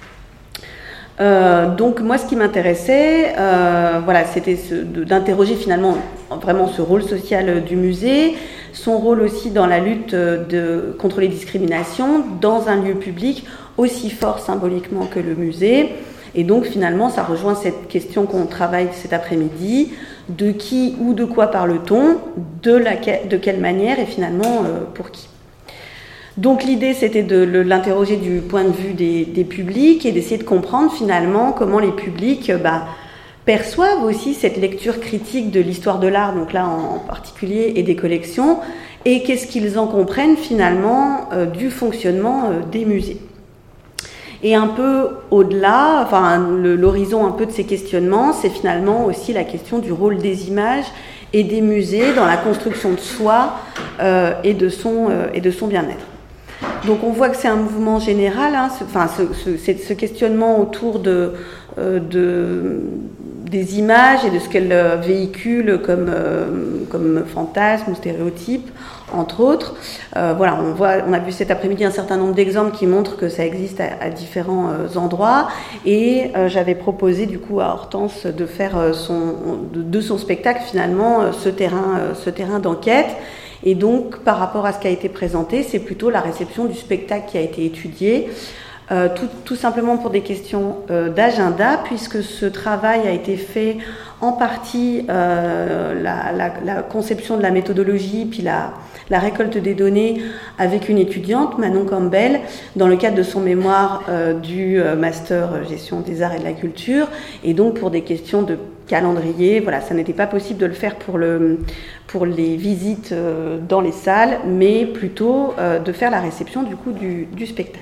Euh, donc moi, ce qui m'intéressait, euh, voilà, c'était ce, de, d'interroger finalement vraiment ce rôle social du musée, son rôle aussi dans la lutte de, contre les discriminations dans un lieu public aussi fort symboliquement que le musée. Et donc finalement, ça rejoint cette question qu'on travaille cet après-midi, de qui ou de quoi parle-t-on, de, la, de quelle manière et finalement euh, pour qui. Donc l'idée, c'était de l'interroger du point de vue des, des publics et d'essayer de comprendre finalement comment les publics bah, perçoivent aussi cette lecture critique de l'histoire de l'art, donc là en, en particulier, et des collections, et qu'est-ce qu'ils en comprennent finalement euh, du fonctionnement euh, des musées. Et un peu au-delà, enfin le, l'horizon un peu de ces questionnements, c'est finalement aussi la question du rôle des images et des musées dans la construction de soi euh, et de son, euh, et de son bien-être. Donc on voit que c'est un mouvement général, hein, ce, enfin, ce, ce, ce questionnement autour de, euh, de, des images et de ce qu'elles véhiculent comme, euh, comme fantasmes ou stéréotypes, entre autres. Euh, voilà, on, voit, on a vu cet après-midi un certain nombre d'exemples qui montrent que ça existe à, à différents euh, endroits. Et euh, j'avais proposé du coup à Hortense de faire euh, son, de, de son spectacle finalement euh, ce terrain, euh, ce terrain d'enquête. Et donc, par rapport à ce qui a été présenté, c'est plutôt la réception du spectacle qui a été étudiée, euh, tout, tout simplement pour des questions euh, d'agenda, puisque ce travail a été fait en partie, euh, la, la, la conception de la méthodologie, puis la, la récolte des données avec une étudiante, Manon Campbell, dans le cadre de son mémoire euh, du Master Gestion des Arts et de la Culture, et donc pour des questions de calendrier, voilà, ça n'était pas possible de le faire pour, le, pour les visites euh, dans les salles, mais plutôt euh, de faire la réception du coup du, du spectacle.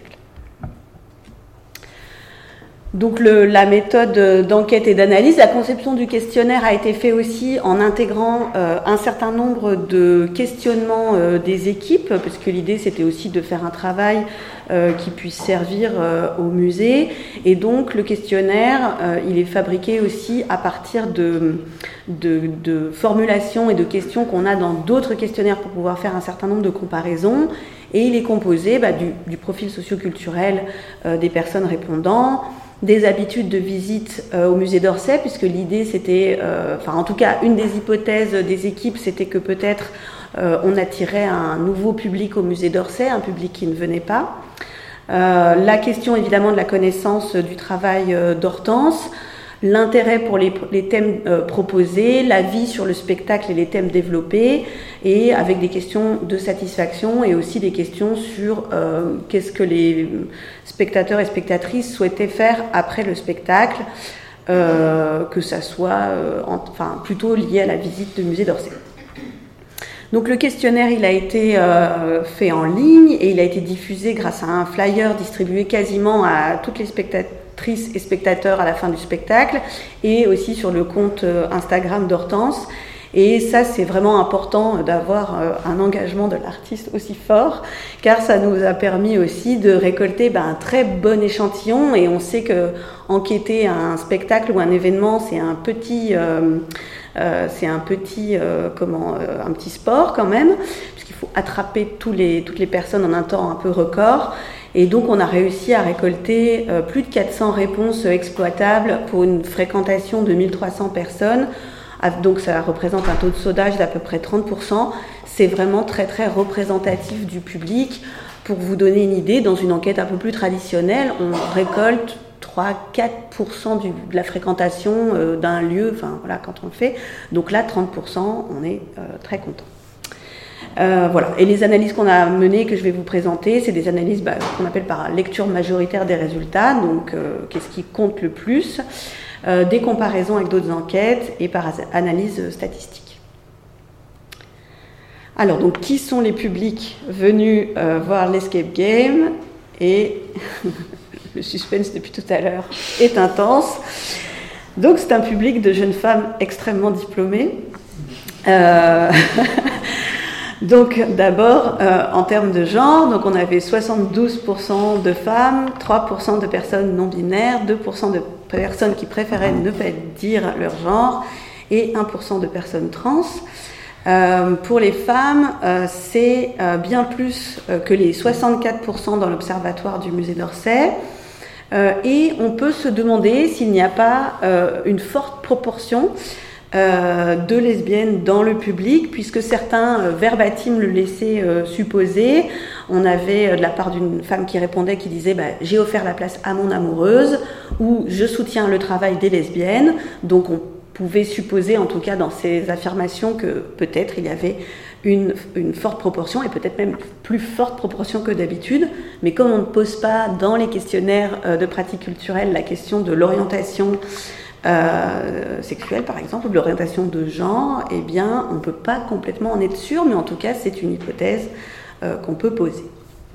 Donc le, la méthode d'enquête et d'analyse, la conception du questionnaire a été faite aussi en intégrant euh, un certain nombre de questionnements euh, des équipes, parce que l'idée c'était aussi de faire un travail euh, qui puisse servir euh, au musée. Et donc le questionnaire, euh, il est fabriqué aussi à partir de, de, de formulations et de questions qu'on a dans d'autres questionnaires pour pouvoir faire un certain nombre de comparaisons. Et il est composé bah, du, du profil socioculturel euh, des personnes répondant, des habitudes de visite euh, au musée d'Orsay, puisque l'idée c'était, euh, enfin en tout cas une des hypothèses des équipes, c'était que peut-être euh, on attirait un nouveau public au musée d'Orsay, un public qui ne venait pas. Euh, la question évidemment de la connaissance du travail euh, d'Hortense, l'intérêt pour les, les thèmes euh, proposés, l'avis sur le spectacle et les thèmes développés, et avec des questions de satisfaction et aussi des questions sur euh, qu'est-ce que les spectateurs et spectatrices souhaitaient faire après le spectacle, euh, que ça soit euh, en, enfin, plutôt lié à la visite du musée d'Orsay. Donc le questionnaire, il a été euh, fait en ligne et il a été diffusé grâce à un flyer distribué quasiment à toutes les spectatrices et spectateurs à la fin du spectacle, et aussi sur le compte Instagram d'Hortense. Et ça, c'est vraiment important d'avoir un engagement de l'artiste aussi fort, car ça nous a permis aussi de récolter ben, un très bon échantillon. Et on sait que enquêter un spectacle ou un événement, c'est un petit, euh, euh, c'est un petit, euh, comment, euh, un petit sport quand même, puisqu'il faut attraper tous les, toutes les personnes en un temps un peu record. Et donc, on a réussi à récolter euh, plus de quatre cents réponses exploitables pour une fréquentation de mille trois cents personnes. Donc ça représente un taux de sondage d'à peu près trente pour cent. C'est vraiment très très représentatif du public. Pour vous donner une idée, dans une enquête un peu plus traditionnelle, on récolte trois à quatre pour cent du, de la fréquentation euh, d'un lieu, enfin voilà, quand on le fait. Donc là, trente pour cent, on est euh, très content. Euh, voilà. Et les analyses qu'on a menées, que je vais vous présenter, c'est des analyses bah, qu'on appelle par lecture majoritaire des résultats, donc euh, qu'est-ce qui compte le plus, euh, des comparaisons avec d'autres enquêtes et par analyse statistique. Alors, donc, qui sont les publics venus euh, voir l'Escape Game? Et le suspense depuis tout à l'heure est intense. Donc, c'est un public de jeunes femmes extrêmement diplômées. Euh... Donc d'abord, euh, en termes de genre, donc on avait soixante-douze pour cent de femmes, trois pour cent de personnes non binaires, deux pour cent de personnes qui préféraient ne pas dire leur genre et un pour cent de personnes trans. Euh, pour les femmes, euh, c'est euh, bien plus euh, que les soixante-quatre pour cent dans l'observatoire du musée d'Orsay. Euh, et on peut se demander s'il n'y a pas euh, une forte proportion Euh, de lesbiennes dans le public, puisque certains euh, verbatim le laissaient euh, supposer. On avait euh, de la part d'une femme qui répondait, qui disait bah, « j'ai offert la place à mon amoureuse » ou « je soutiens le travail des lesbiennes ». Donc on pouvait supposer, en tout cas dans ces affirmations, que peut-être il y avait une, une forte proportion, et peut-être même plus forte proportion que d'habitude. Mais comme on ne pose pas dans les questionnaires euh, de pratique culturelle la question de l'orientation Euh, sexuelle par exemple, ou de l'orientation de genre, eh bien on ne peut pas complètement en être sûr, mais en tout cas c'est une hypothèse euh, qu'on peut poser.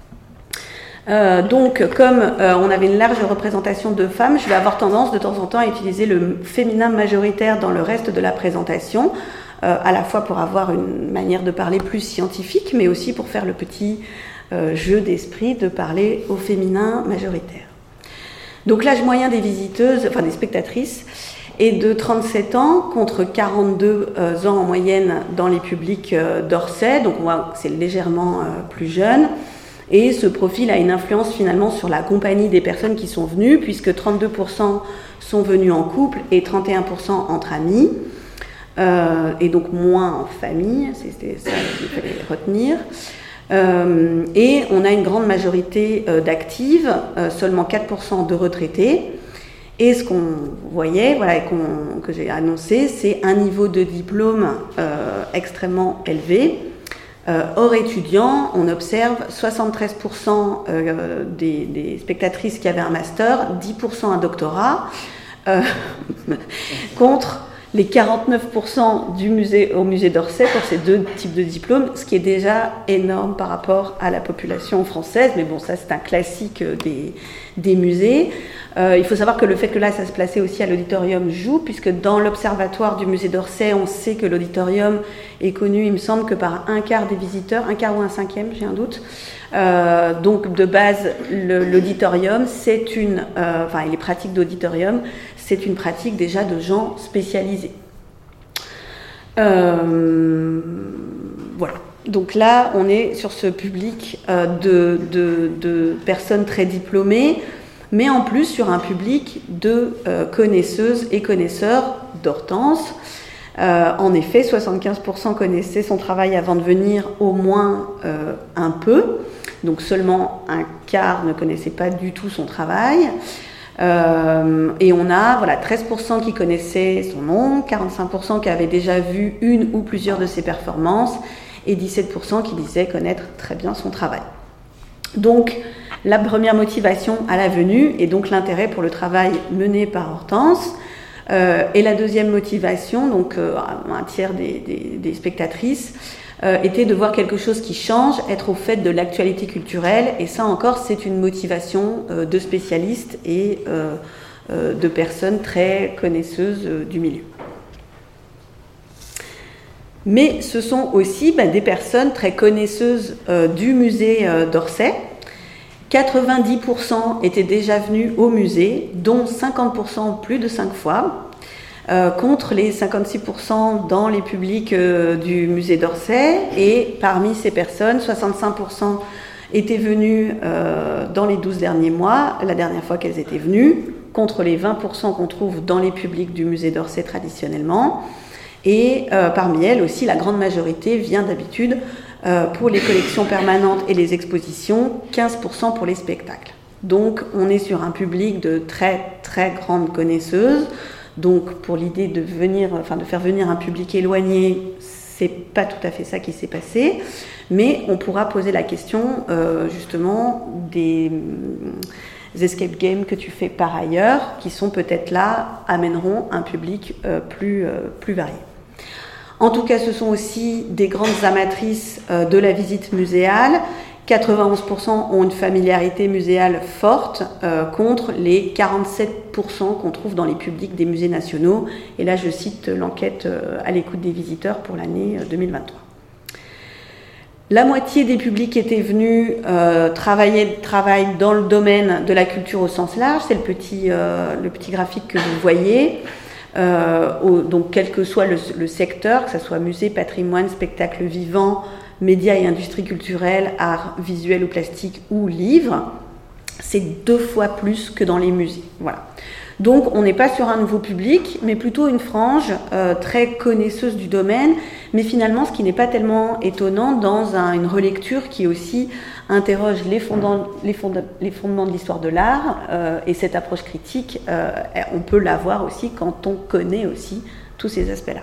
Euh, donc comme euh, on avait une large représentation de femmes, je vais avoir tendance de temps en temps à utiliser le féminin majoritaire dans le reste de la présentation, euh, à la fois pour avoir une manière de parler plus scientifique, mais aussi pour faire le petit euh, jeu d'esprit de parler au féminin majoritaire. Donc l'âge moyen des visiteuses, enfin des spectatrices, est de trente-sept ans contre quarante-deux ans en moyenne dans les publics d'Orsay, donc on voit que c'est légèrement plus jeune. Et ce profil a une influence finalement sur la compagnie des personnes qui sont venues, puisque trente-deux pour cent sont venus en couple et trente et un pour cent entre amis, euh, et donc moins en famille, c'est ça qu'il fallait retenir. Euh, et on a une grande majorité euh, d'actives, euh, seulement quatre pour cent de retraités. Et ce qu'on voyait, voilà, et qu'on, que j'ai annoncé, c'est un niveau de diplôme euh, extrêmement élevé. Euh, hors étudiants, on observe soixante-treize pour cent euh, des, des spectatrices qui avaient un master, dix pour cent un doctorat, euh, contre les quarante-neuf pour cent du musée, au musée d'Orsay pour ces deux types de diplômes, ce qui est déjà énorme par rapport à la population française, mais bon, ça c'est un classique des, des musées. Euh, il faut savoir que le fait que là ça se plaçait aussi à l'auditorium joue, puisque dans l'observatoire du musée d'Orsay, on sait que l'auditorium est connu, il me semble, que par un quart des visiteurs, un quart ou un cinquième, j'ai un doute. Euh, donc de base, le, l'auditorium, c'est une, euh, enfin les pratiques d'auditorium, c'est une pratique déjà de gens spécialisés. Euh, voilà. Donc là, on est sur ce public euh, de, de, de personnes très diplômées, mais en plus sur un public de euh, connaisseuses et connaisseurs d'Hortense. Euh, en effet, soixante-quinze pour cent connaissaient son travail avant de venir, au moins euh, un peu. Donc seulement un quart ne connaissait pas du tout son travail. Euh, et on a voilà, treize pour cent qui connaissaient son nom, quarante-cinq pour cent qui avaient déjà vu une ou plusieurs de ses performances et dix-sept pour cent qui disaient connaître très bien son travail. Donc la première motivation à la venue est donc l'intérêt pour le travail mené par Hortense. Euh, et la deuxième motivation, donc euh, un tiers des, des, des spectatrices, euh, était de voir quelque chose qui change, être au fait de l'actualité culturelle, et ça encore c'est une motivation euh, de spécialistes et euh, euh, de personnes très connaisseuses euh, du milieu. Mais ce sont aussi bah, des personnes très connaisseuses euh, du musée euh, d'Orsay. quatre-vingt-dix pour cent étaient déjà venus au musée, dont cinquante pour cent plus de cinq fois, euh, contre les cinquante-six pour cent dans les publics euh, du musée d'Orsay. Et parmi ces personnes, soixante-cinq pour cent étaient venues euh, dans les douze derniers mois, la dernière fois qu'elles étaient venues, contre les vingt pour cent qu'on trouve dans les publics du musée d'Orsay traditionnellement. Et euh, parmi elles aussi, la grande majorité vient d'habitude euh, pour les collections permanentes et les expositions, quinze pour cent pour les spectacles. Donc on est sur un public de très très grandes connaisseuses. Donc pour l'idée de venir, enfin de faire venir un public éloigné, c'est pas tout à fait ça qui s'est passé, mais on pourra poser la question euh, justement des, des escape games que tu fais par ailleurs, qui sont peut-être là, amèneront un public euh, plus, euh, plus varié. En tout cas, ce sont aussi des grandes amatrices euh, de la visite muséale. quatre-vingt-onze pour cent ont une familiarité muséale forte euh, contre les quarante-sept pour cent qu'on trouve dans les publics des musées nationaux. Et là, je cite l'enquête euh, à l'écoute des visiteurs pour l'année deux mille vingt-trois. La moitié des publics étaient venus euh, travailler travaillent dans le domaine de la culture au sens large. C'est le petit, euh, le petit graphique que vous voyez. Euh, au, donc, quel que soit le, le secteur, que ce soit musée, patrimoine, spectacle vivant, médias et industries culturelles, arts visuels ou plastiques ou livres, c'est deux fois plus que dans les musées. Voilà. Donc on n'est pas sur un nouveau public, mais plutôt une frange euh, très connaisseuse du domaine, mais finalement ce qui n'est pas tellement étonnant dans un, une relecture qui aussi interroge les fondements, les fondements, les fondements de l'histoire de l'art, euh, et cette approche critique, euh, on peut l'avoir aussi quand on connaît aussi tous ces aspects-là.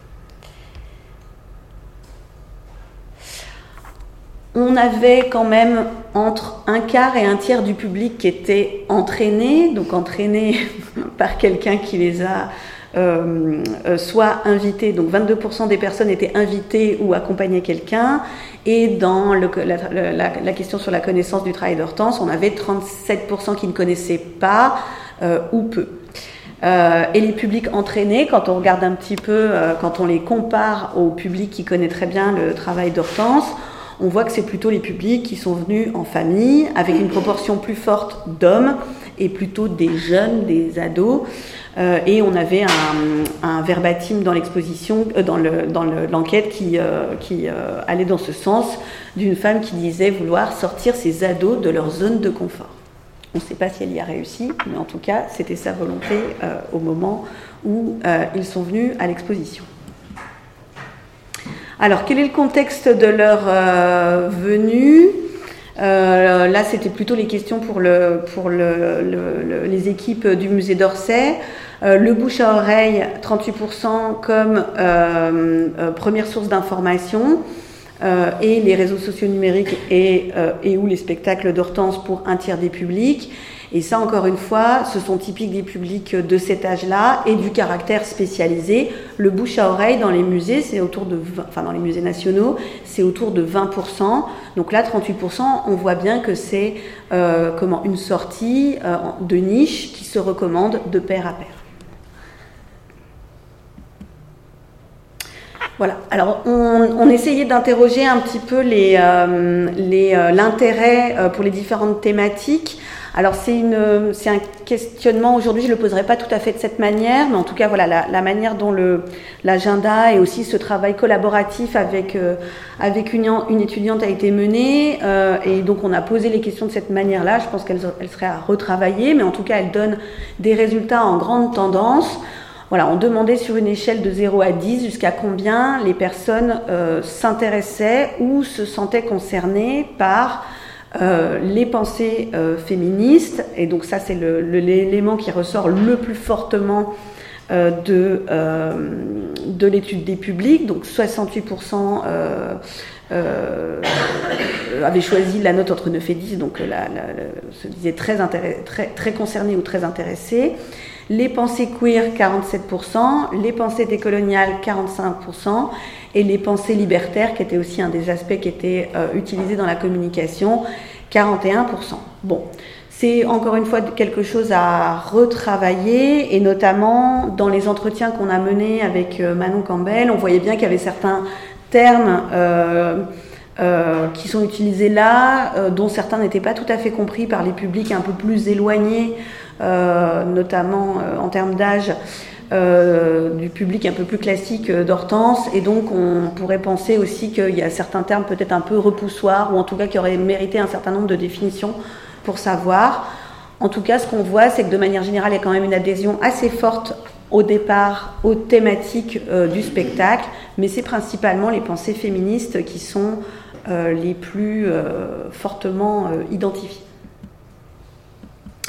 On avait quand même entre un quart et un tiers du public qui était entraîné, donc entraîné par quelqu'un qui les a euh, euh, soit invités, donc vingt-deux pour cent des personnes étaient invitées ou accompagnaient quelqu'un, et dans le, la, la, la question sur la connaissance du travail d'Hortense, on avait trente-sept pour cent qui ne connaissaient pas euh, ou peu. Euh, et les publics entraînés, quand on regarde un petit peu, euh, quand on les compare au public qui connaît très bien le travail d'Hortense, on voit que c'est plutôt les publics qui sont venus en famille, avec une proportion plus forte d'hommes et plutôt des jeunes, des ados. Euh, et on avait un, un verbatim dans l'exposition, euh, dans, le, dans le, l'enquête qui, euh, qui euh, allait dans ce sens, d'une femme qui disait vouloir sortir ses ados de leur zone de confort. On ne sait pas si elle y a réussi, mais en tout cas, c'était sa volonté euh, au moment où euh, ils sont venus à l'exposition. Alors, quel est le contexte de leur euh, venue ? euh, Là, c'était plutôt les questions pour, le, pour le, le, le, les équipes du musée d'Orsay. Euh, le bouche à oreille, trente-huit pour cent comme euh, euh, première source d'information, euh, et les réseaux sociaux numériques et, euh, et ou les spectacles d'Hortense pour un tiers des publics. Et ça, encore une fois, ce sont typiques des publics de cet âge-là et du caractère spécialisé. Le bouche à oreille dans les musées, c'est autour de vingt, enfin dans les musées nationaux, c'est autour de vingt pour cent. Donc là, trente-huit pour cent, on voit bien que c'est euh, comment une sortie euh, de niche qui se recommande de pair à pair. Voilà. Alors, on, on essayait d'interroger un petit peu les, euh, les, euh, l'intérêt euh, pour les différentes thématiques. Alors c'est, une, c'est un questionnement, aujourd'hui je ne le poserai pas tout à fait de cette manière, mais en tout cas voilà la, la manière dont le, l'agenda et aussi ce travail collaboratif avec, euh, avec une, une étudiante a été mené, euh, et donc on a posé les questions de cette manière-là. Je pense qu'elle elle serait à retravailler, mais en tout cas elle donne des résultats en grande tendance. Voilà, on demandait sur une échelle de zéro à dix jusqu'à combien les personnes euh, s'intéressaient ou se sentaient concernées par Euh, les pensées euh, féministes, et donc ça c'est le, le, l'élément qui ressort le plus fortement euh, de, euh, de l'étude des publics. Donc soixante-huit pour cent euh, euh, avaient choisi la note entre neuf et dix, donc la, la, la, se disaient très, intéress- très, très concernés ou très intéressés. Les pensées queer, quarante-sept pour cent, les pensées décoloniales, quarante-cinq pour cent, et les pensées libertaires, qui était aussi un des aspects qui était euh, utilisé dans la communication, quarante et un pour cent. Bon, c'est encore une fois quelque chose à retravailler, et notamment dans les entretiens qu'on a menés avec euh, Manon Campbell, on voyait bien qu'il y avait certains termes euh, euh, qui sont utilisés là, euh, dont certains n'étaient pas tout à fait compris par les publics un peu plus éloignés, Euh, notamment euh, en termes d'âge, euh, du public un peu plus classique euh, d'Hortense, et donc on pourrait penser aussi qu'il y a certains termes peut-être un peu repoussoirs, ou en tout cas qui auraient mérité un certain nombre de définitions pour savoir. En tout cas, ce qu'on voit, c'est que de manière générale, il y a quand même une adhésion assez forte au départ aux thématiques euh, du spectacle, mais c'est principalement les pensées féministes qui sont euh, les plus euh, fortement euh, identifiées.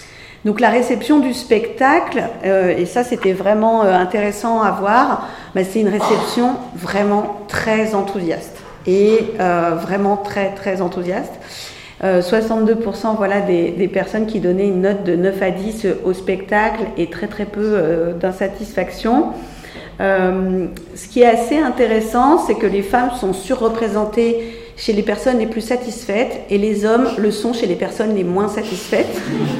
Donc la réception du spectacle, euh, et ça c'était vraiment euh, intéressant à voir, bah, c'est une réception vraiment très enthousiaste. Et euh, vraiment très très enthousiaste. Euh, soixante-deux pour cent voilà, des, des personnes qui donnaient une note de neuf à dix au spectacle et très très peu euh, d'insatisfaction. Euh, ce qui est assez intéressant, c'est que les femmes sont surreprésentées chez les personnes les plus satisfaites et les hommes le sont chez les personnes les moins satisfaites.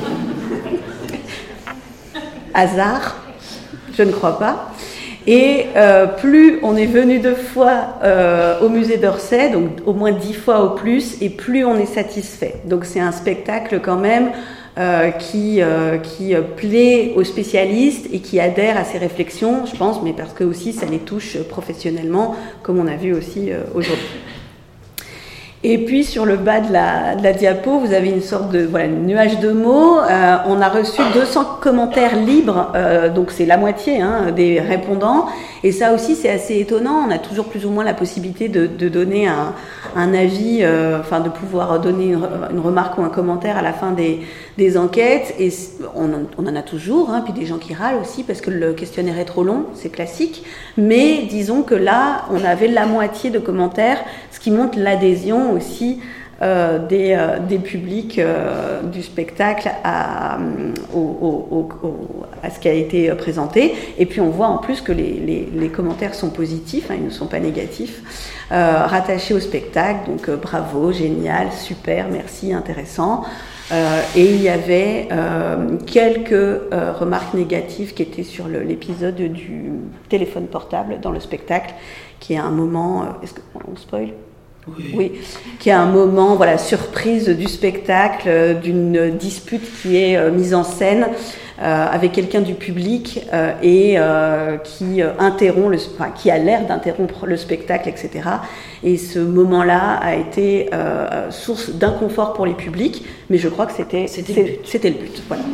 Hasard? Je ne crois pas. Et euh, plus on est venu deux fois euh, au musée d'Orsay, donc au moins dix fois au plus, et plus on est satisfait. Donc c'est un spectacle quand même euh, qui, euh, qui plaît aux spécialistes et qui adhère à ces réflexions, je pense, mais parce que aussi ça les touche professionnellement, comme on a vu aussi euh, aujourd'hui. Et puis sur le bas de la, de la diapo, vous avez une sorte de voilà, nuage de mots. Euh, on a reçu deux cents commentaires libres, euh, donc c'est la moitié hein, des répondants. Et ça aussi, c'est assez étonnant. On a toujours plus ou moins la possibilité de, de donner un, un avis, euh, enfin de pouvoir donner une, une remarque ou un commentaire à la fin des, des enquêtes. Et on, on en a toujours, hein, puis des gens qui râlent aussi parce que le questionnaire est trop long, c'est classique. Mais disons que là, on avait la moitié de commentaires, ce qui montre l'adhésion aussi euh, des, euh, des publics euh, du spectacle à, au, au, au, à ce qui a été présenté. Et puis on voit en plus que les, les, les commentaires sont positifs, hein, ils ne sont pas négatifs, euh, rattachés au spectacle. Donc euh, bravo, génial, super, merci, intéressant. Euh, et il y avait euh, quelques euh, remarques négatives qui étaient sur le, l'épisode du téléphone portable dans le spectacle, qui est un moment... Euh, est-ce qu'on spoil ? Oui. oui, qui est un moment, voilà, surprise du spectacle, euh, d'une dispute qui est euh, mise en scène euh, avec quelqu'un du public euh, et euh, qui euh, interrompt, le, enfin, qui a l'air d'interrompre le spectacle, et cetera. Et ce moment-là a été euh, source d'inconfort pour les publics, mais je crois que c'était, c'était, c'était, le, but. c'était le but. Voilà.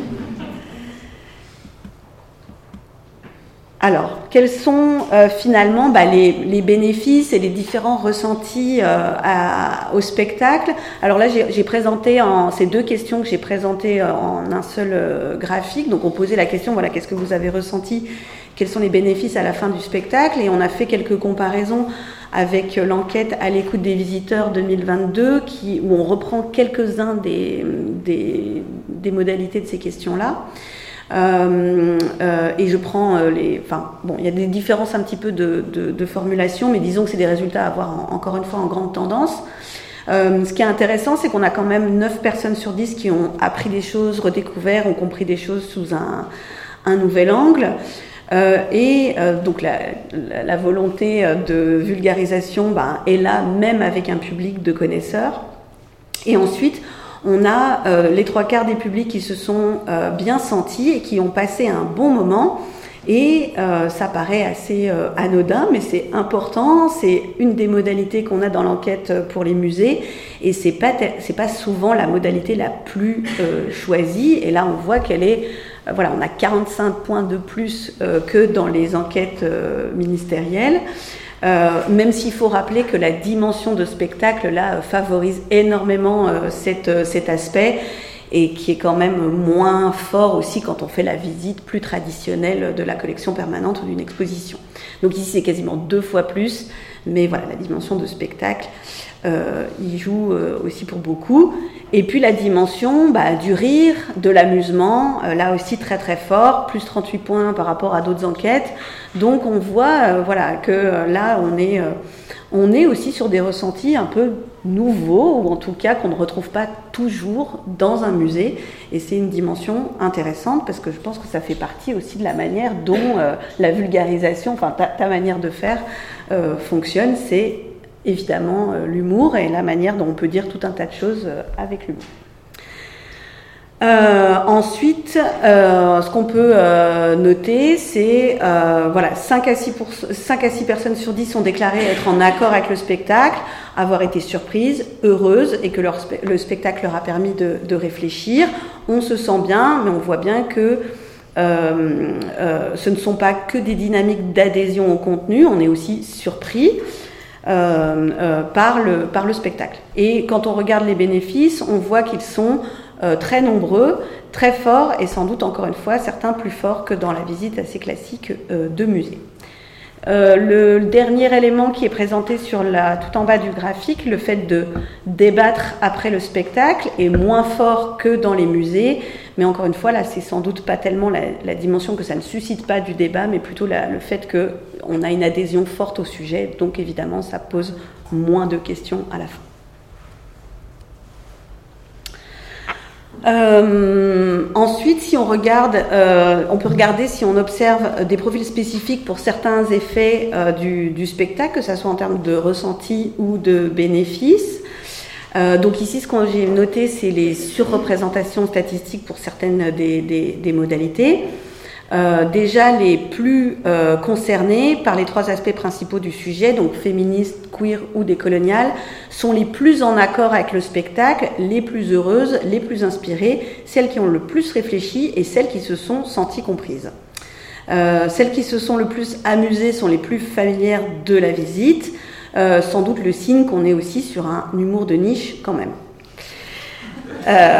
Alors, quels sont euh, finalement bah, les, les bénéfices et les différents ressentis euh, à, au spectacle? Alors là, j'ai, j'ai présenté en, ces deux questions que j'ai présentées en un seul euh, graphique. Donc, on posait la question, voilà, qu'est-ce que vous avez ressenti? Quels sont les bénéfices à la fin du spectacle? Et on a fait quelques comparaisons avec l'enquête à l'écoute des visiteurs deux mille vingt-deux, qui, où on reprend quelques-uns des, des, des modalités de ces questions-là. Euh, euh, et je prends euh, les... Enfin, bon, il y a des différences un petit peu de, de, de formulation, mais disons que c'est des résultats à voir en, encore une fois en grande tendance. Euh, ce qui est intéressant, c'est qu'on a quand même neuf personnes sur dix qui ont appris des choses, redécouvert, ont compris des choses sous un, un nouvel angle. Euh, et euh, donc la, la, la volonté de vulgarisation ben, est là, même avec un public de connaisseurs. Et ensuite... on a euh, les trois quarts des publics qui se sont euh, bien sentis et qui ont passé un bon moment. Et euh, ça paraît assez euh, anodin, mais c'est important. C'est une des modalités qu'on a dans l'enquête pour les musées. Et c'est pas, c'est pas souvent la modalité la plus euh, choisie. Et là, on voit qu'elle est... Euh, voilà, on a quarante-cinq points de plus euh, que dans les enquêtes euh, ministérielles. Euh, même s'il faut rappeler que la dimension de spectacle là favorise énormément euh, cet, euh, cet aspect et qui est quand même moins fort aussi quand on fait la visite plus traditionnelle de la collection permanente ou d'une exposition. Donc ici c'est quasiment deux fois plus, mais voilà, la dimension de spectacle euh, y joue euh, aussi pour beaucoup. Et puis la dimension bah, du rire, de l'amusement, euh, là aussi très très fort, plus trente-huit points par rapport à d'autres enquêtes. Donc on voit euh, voilà, que euh, là on est, euh, on est aussi sur des ressentis un peu nouveaux, ou en tout cas qu'on ne retrouve pas toujours dans un musée. Et c'est une dimension intéressante parce que je pense que ça fait partie aussi de la manière dont euh, la vulgarisation, enfin ta, ta manière de faire euh, fonctionne, c'est évidemment euh, l'humour et la manière dont on peut dire tout un tas de choses euh, avec l'humour. Euh, ensuite, euh, ce qu'on peut euh, noter, c'est euh, voilà, cinq à six personnes sur dix ont déclaré être en accord avec le spectacle, avoir été surprises, heureuses, et que leur spe- le spectacle leur a permis de, de réfléchir. On se sent bien, mais on voit bien que euh, euh, ce ne sont pas que des dynamiques d'adhésion au contenu, on est aussi surpris Euh, euh, par, le, par le spectacle. Et quand on regarde les bénéfices, on voit qu'ils sont euh, très nombreux, très forts, et sans doute encore une fois certains plus forts que dans la visite assez classique euh, de musée. Euh, le, le dernier élément qui est présenté sur la, tout en bas du graphique, le fait de débattre après le spectacle, est moins fort que dans les musées, mais encore une fois là c'est sans doute pas tellement la, la dimension que ça ne suscite pas du débat, mais plutôt la, le fait qu'on a une adhésion forte au sujet, donc évidemment ça pose moins de questions à la fin. Euh, ensuite, si on regarde, euh, on peut regarder si on observe des profils spécifiques pour certains effets euh, du, du spectacle, que ce soit en termes de ressenti ou de bénéfices. Euh, donc ici, ce que j'ai noté, c'est les surreprésentations statistiques pour certaines des, des, des modalités. Euh, déjà les plus euh, concernés par les trois aspects principaux du sujet, donc féministes, queer ou décoloniales, sont les plus en accord avec le spectacle, les plus heureuses, les plus inspirées, celles qui ont le plus réfléchi et celles qui se sont senties comprises. Euh, celles qui se sont le plus amusées sont les plus familières de la visite, euh, sans doute le signe qu'on est aussi sur un humour de niche quand même. Euh...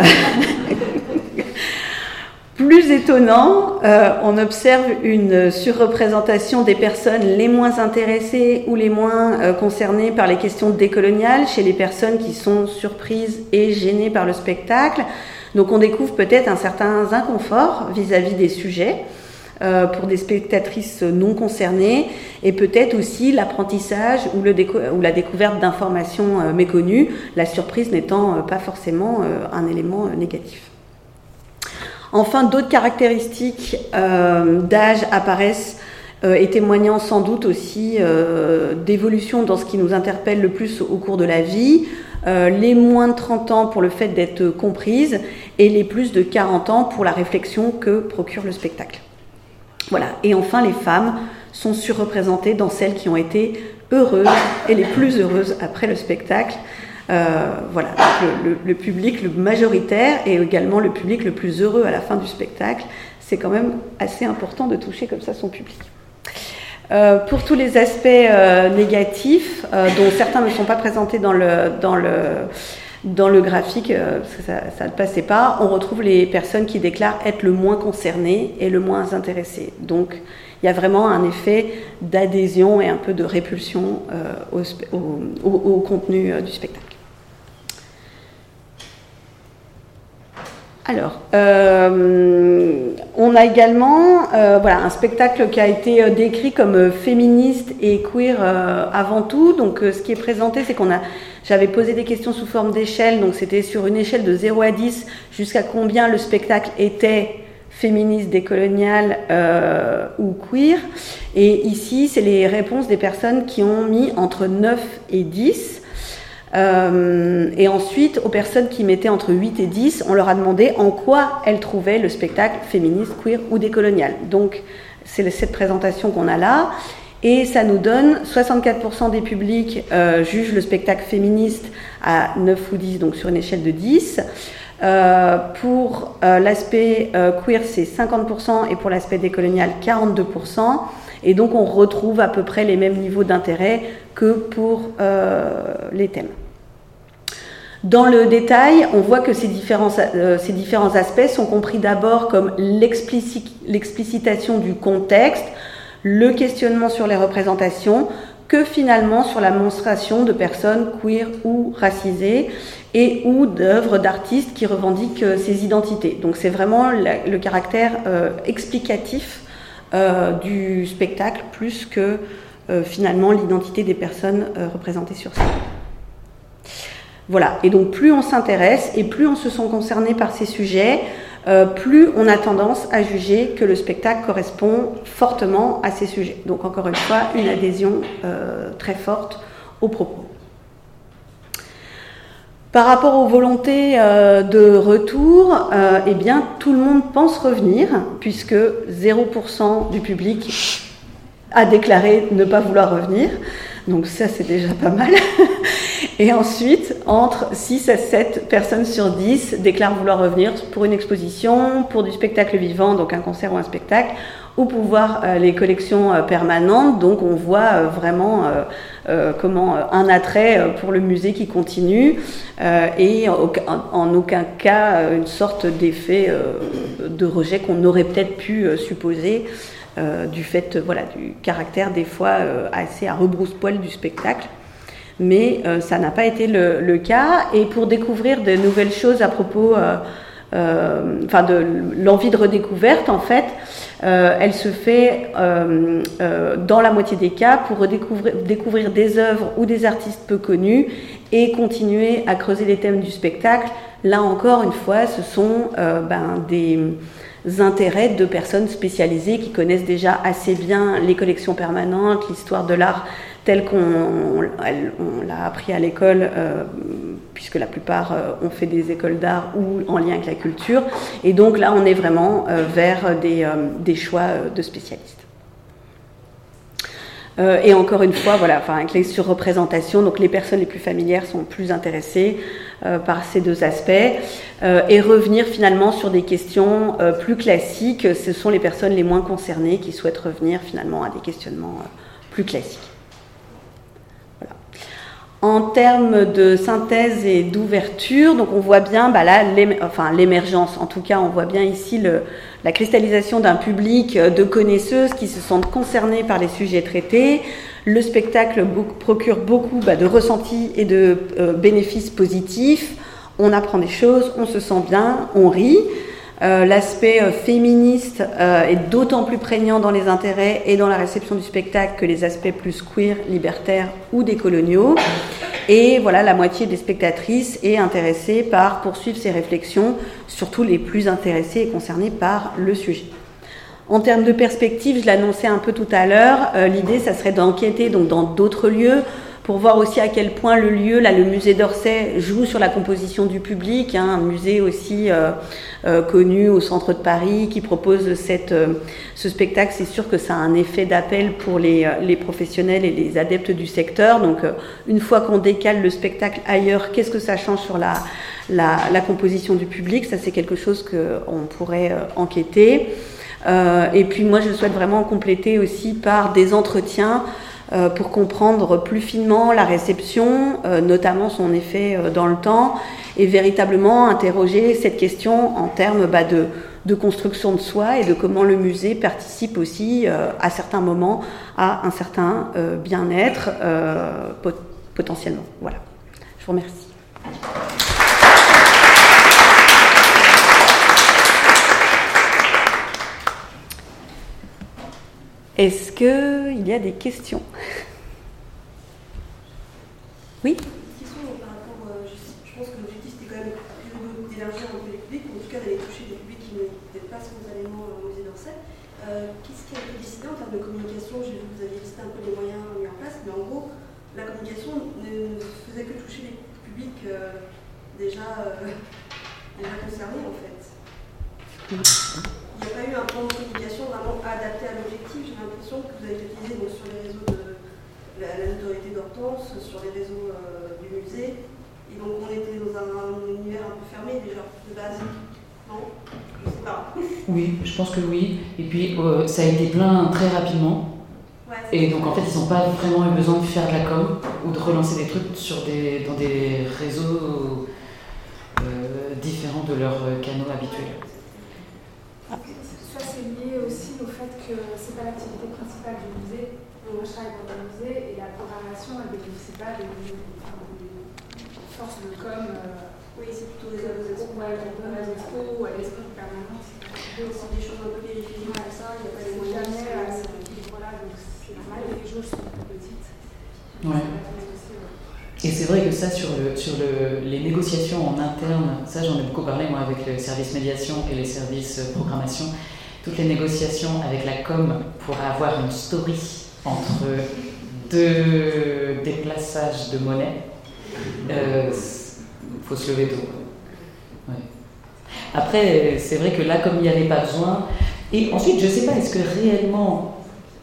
Plus étonnant, euh, on observe une surreprésentation des personnes les moins intéressées ou les moins euh, concernées par les questions décoloniales chez les personnes qui sont surprises et gênées par le spectacle. Donc on découvre peut-être un certain inconfort vis-à-vis des sujets euh, pour des spectatrices non concernées, et peut-être aussi l'apprentissage ou, le déco- ou la découverte d'informations euh, méconnues, la surprise n'étant euh, pas forcément euh, un élément euh, négatif. Enfin, d'autres caractéristiques euh, d'âge apparaissent euh, et témoignant sans doute aussi euh, d'évolution dans ce qui nous interpelle le plus au cours de la vie. Euh, les moins de trente ans pour le fait d'être comprises et les plus de quarante ans pour la réflexion que procure le spectacle. Voilà. Et enfin, les femmes sont surreprésentées dans celles qui ont été heureuses et les plus heureuses après le spectacle. Euh, voilà, le, le, le public le majoritaire et également le public le plus heureux à la fin du spectacle. C'est quand même assez important de toucher comme ça son public. Euh, pour tous les aspects euh, négatifs, euh, dont certains ne sont pas présentés dans le, dans le, dans le graphique, euh, parce que ça, ça ne passait pas, on retrouve les personnes qui déclarent être le moins concernées et le moins intéressées. Donc, il y a vraiment un effet d'adhésion et un peu de répulsion euh, au, au, au, au contenu euh, du spectacle. Alors, euh, on a également euh, voilà, un spectacle qui a été décrit comme féministe et queer euh, avant tout. Donc, euh, ce qui est présenté, c'est qu'on a, j'avais posé des questions sous forme d'échelle. Donc, c'était sur une échelle de zéro à dix, jusqu'à combien le spectacle était féministe, décolonial euh, ou queer. Et ici, c'est les réponses des personnes qui ont mis entre neuf et dix. Euh, et ensuite, aux personnes qui mettaient entre huit et dix, on leur a demandé en quoi elles trouvaient le spectacle féministe, queer ou décolonial. Donc, c'est cette présentation qu'on a là. Et ça nous donne soixante-quatre pour cent des publics euh, jugent le spectacle féministe à neuf ou dix, donc sur une échelle de dix. Euh, pour euh, l'aspect euh, queer, c'est cinquante pour cent et pour l'aspect décolonial, quarante-deux pour cent. Et donc, on retrouve à peu près les mêmes niveaux d'intérêt que pour euh, les thèmes. Dans le détail, on voit que ces différents, euh, ces différents aspects sont compris d'abord comme l'explici- l'explicitation du contexte, le questionnement sur les représentations, que finalement sur la monstration de personnes queer ou racisées et ou d'œuvres d'artistes qui revendiquent ces identités. Donc c'est vraiment la, le caractère euh, explicatif euh, du spectacle plus que euh, finalement l'identité des personnes euh, représentées sur scène. Voilà, et donc plus on s'intéresse et plus on se sent concerné par ces sujets, euh, plus on a tendance à juger que le spectacle correspond fortement à ces sujets. Donc encore une fois, une adhésion euh, très forte aux propos. Par rapport aux volontés euh, de retour, euh, eh bien tout le monde pense revenir, puisque zéro pour cent du public a déclaré ne pas vouloir revenir. Donc ça, c'est déjà pas mal. Et ensuite, entre six à sept personnes sur dix déclarent vouloir revenir pour une exposition, pour du spectacle vivant, donc un concert ou un spectacle, ou pour voir euh, les collections euh, permanentes. Donc on voit euh, vraiment euh, euh, comment, euh, un attrait euh, pour le musée qui continue euh, et en, en aucun cas euh, une sorte d'effet euh, de rejet qu'on aurait peut-être pu euh, supposer euh, du fait euh, voilà, du caractère des fois euh, assez à rebrousse-poil du spectacle. Mais euh, ça n'a pas été le, le cas. Et pour découvrir de nouvelles choses à propos euh, euh, enfin de l'envie de redécouverte, en fait, euh, elle se fait euh, euh, dans la moitié des cas pour redécouvrir découvrir des œuvres ou des artistes peu connus et continuer à creuser les thèmes du spectacle. Là encore une fois, ce sont euh, ben, des intérêts de personnes spécialisées qui connaissent déjà assez bien les collections permanentes, l'histoire de l'art telle qu'on on, on l'a appris à l'école, euh, puisque la plupart euh, ont fait des écoles d'art ou en lien avec la culture. Et donc là, on est vraiment euh, vers des, euh, des choix de spécialistes. Euh, et encore une fois, voilà, enfin, avec les surreprésentations, donc les personnes les plus familières sont plus intéressées euh, par ces deux aspects. Euh, et revenir finalement sur des questions euh, plus classiques, ce sont les personnes les moins concernées qui souhaitent revenir finalement à des questionnements euh, plus classiques. En termes de synthèse et d'ouverture, donc on voit bien bah là, enfin, l'émergence, en tout cas on voit bien ici le, la cristallisation d'un public de connaisseuses qui se sentent concernées par les sujets traités. Le spectacle beaucoup, procure beaucoup bah, de ressentis et de euh, bénéfices positifs. On apprend des choses, on se sent bien, on rit. Euh, l'aspect euh, féministe euh, est d'autant plus prégnant dans les intérêts et dans la réception du spectacle que les aspects plus queer, libertaires ou décoloniaux. Et voilà, la moitié des spectatrices est intéressée par poursuivre ces réflexions, surtout les plus intéressées et concernées par le sujet. En termes de perspective, je l'annonçais un peu tout à l'heure, euh, l'idée, ça serait d'enquêter donc dans d'autres lieux, pour voir aussi à quel point le lieu, là, le musée d'Orsay, joue sur la composition du public, hein, un musée aussi euh, euh, connu au centre de Paris, qui propose cette, euh, ce spectacle. C'est sûr que ça a un effet d'appel pour les, les professionnels et les adeptes du secteur. Donc, euh, une fois qu'on décale le spectacle ailleurs, qu'est-ce que ça change sur la, la, la composition du public? Ça, c'est quelque chose qu'on pourrait euh, enquêter. Euh, et puis, moi, je souhaite vraiment compléter aussi par des entretiens Euh, pour comprendre plus finement la réception, euh, notamment son effet euh, dans le temps, et véritablement interroger cette question en termes bah, de, de construction de soi et de comment le musée participe aussi euh, à certains moments à un certain euh, bien-être euh, pot- potentiellement. Voilà. Je vous remercie. Est-ce qu'il y a des questions? Oui? Question par rapport, euh, je, je pense que l'objectif c'était quand même d'élargir un peu les publics, ou en tout cas d'aller toucher des publics qui ne peut-être pas spontanément au musée d'Orsay. Euh, Qu'est-ce qui a été décidé en termes de communication? J'ai vu que vous aviez listé un peu les moyens mis en place, mais en gros, la communication ne faisait que toucher les publics euh, déjà, euh, déjà concernés en fait. Il n'y a pas eu un plan de communication vraiment adapté à l'objectif. J'ai l'impression que vous avez utilisé donc, sur les réseaux de la, la notoriété d'Hortense, sur les réseaux euh, du musée. Et donc on était dans un, un univers un peu fermé déjà, de base. Non? Je sais pas. Oui, je pense que oui. Et puis euh, ça a été plein très rapidement. Ouais, et donc en fait ils n'ont pas vraiment eu besoin de faire de la com ou de relancer des trucs sur des, dans des réseaux euh, différents de leurs canaux habituels. Ça c'est lié aussi au fait que c'est pas l'activité principale du musée. Moi je travaille dans un musée et la programmation elle ne bénéficie pas des, des, des forces de com. Euh, oui, c'est plutôt des expos. Ouais, des expos ou à l'esprit permanent. C'est des choses un peu périphériques comme ça, il n'y a pas les moyens. Jamais à cet équilibre-là, donc c'est normal, les jauges sont plus petites. Ouais. Et c'est vrai que ça, sur, le, sur le, les négociations en interne, ça j'en ai beaucoup parlé moi avec le service médiation et les services programmation, toutes les négociations avec la com pour avoir une story entre deux déplaçages de monnaie, il euh, faut se lever tôt. Ouais. Après, c'est vrai que là, comme il n'y avait pas besoin, et ensuite, je ne sais pas, est-ce que réellement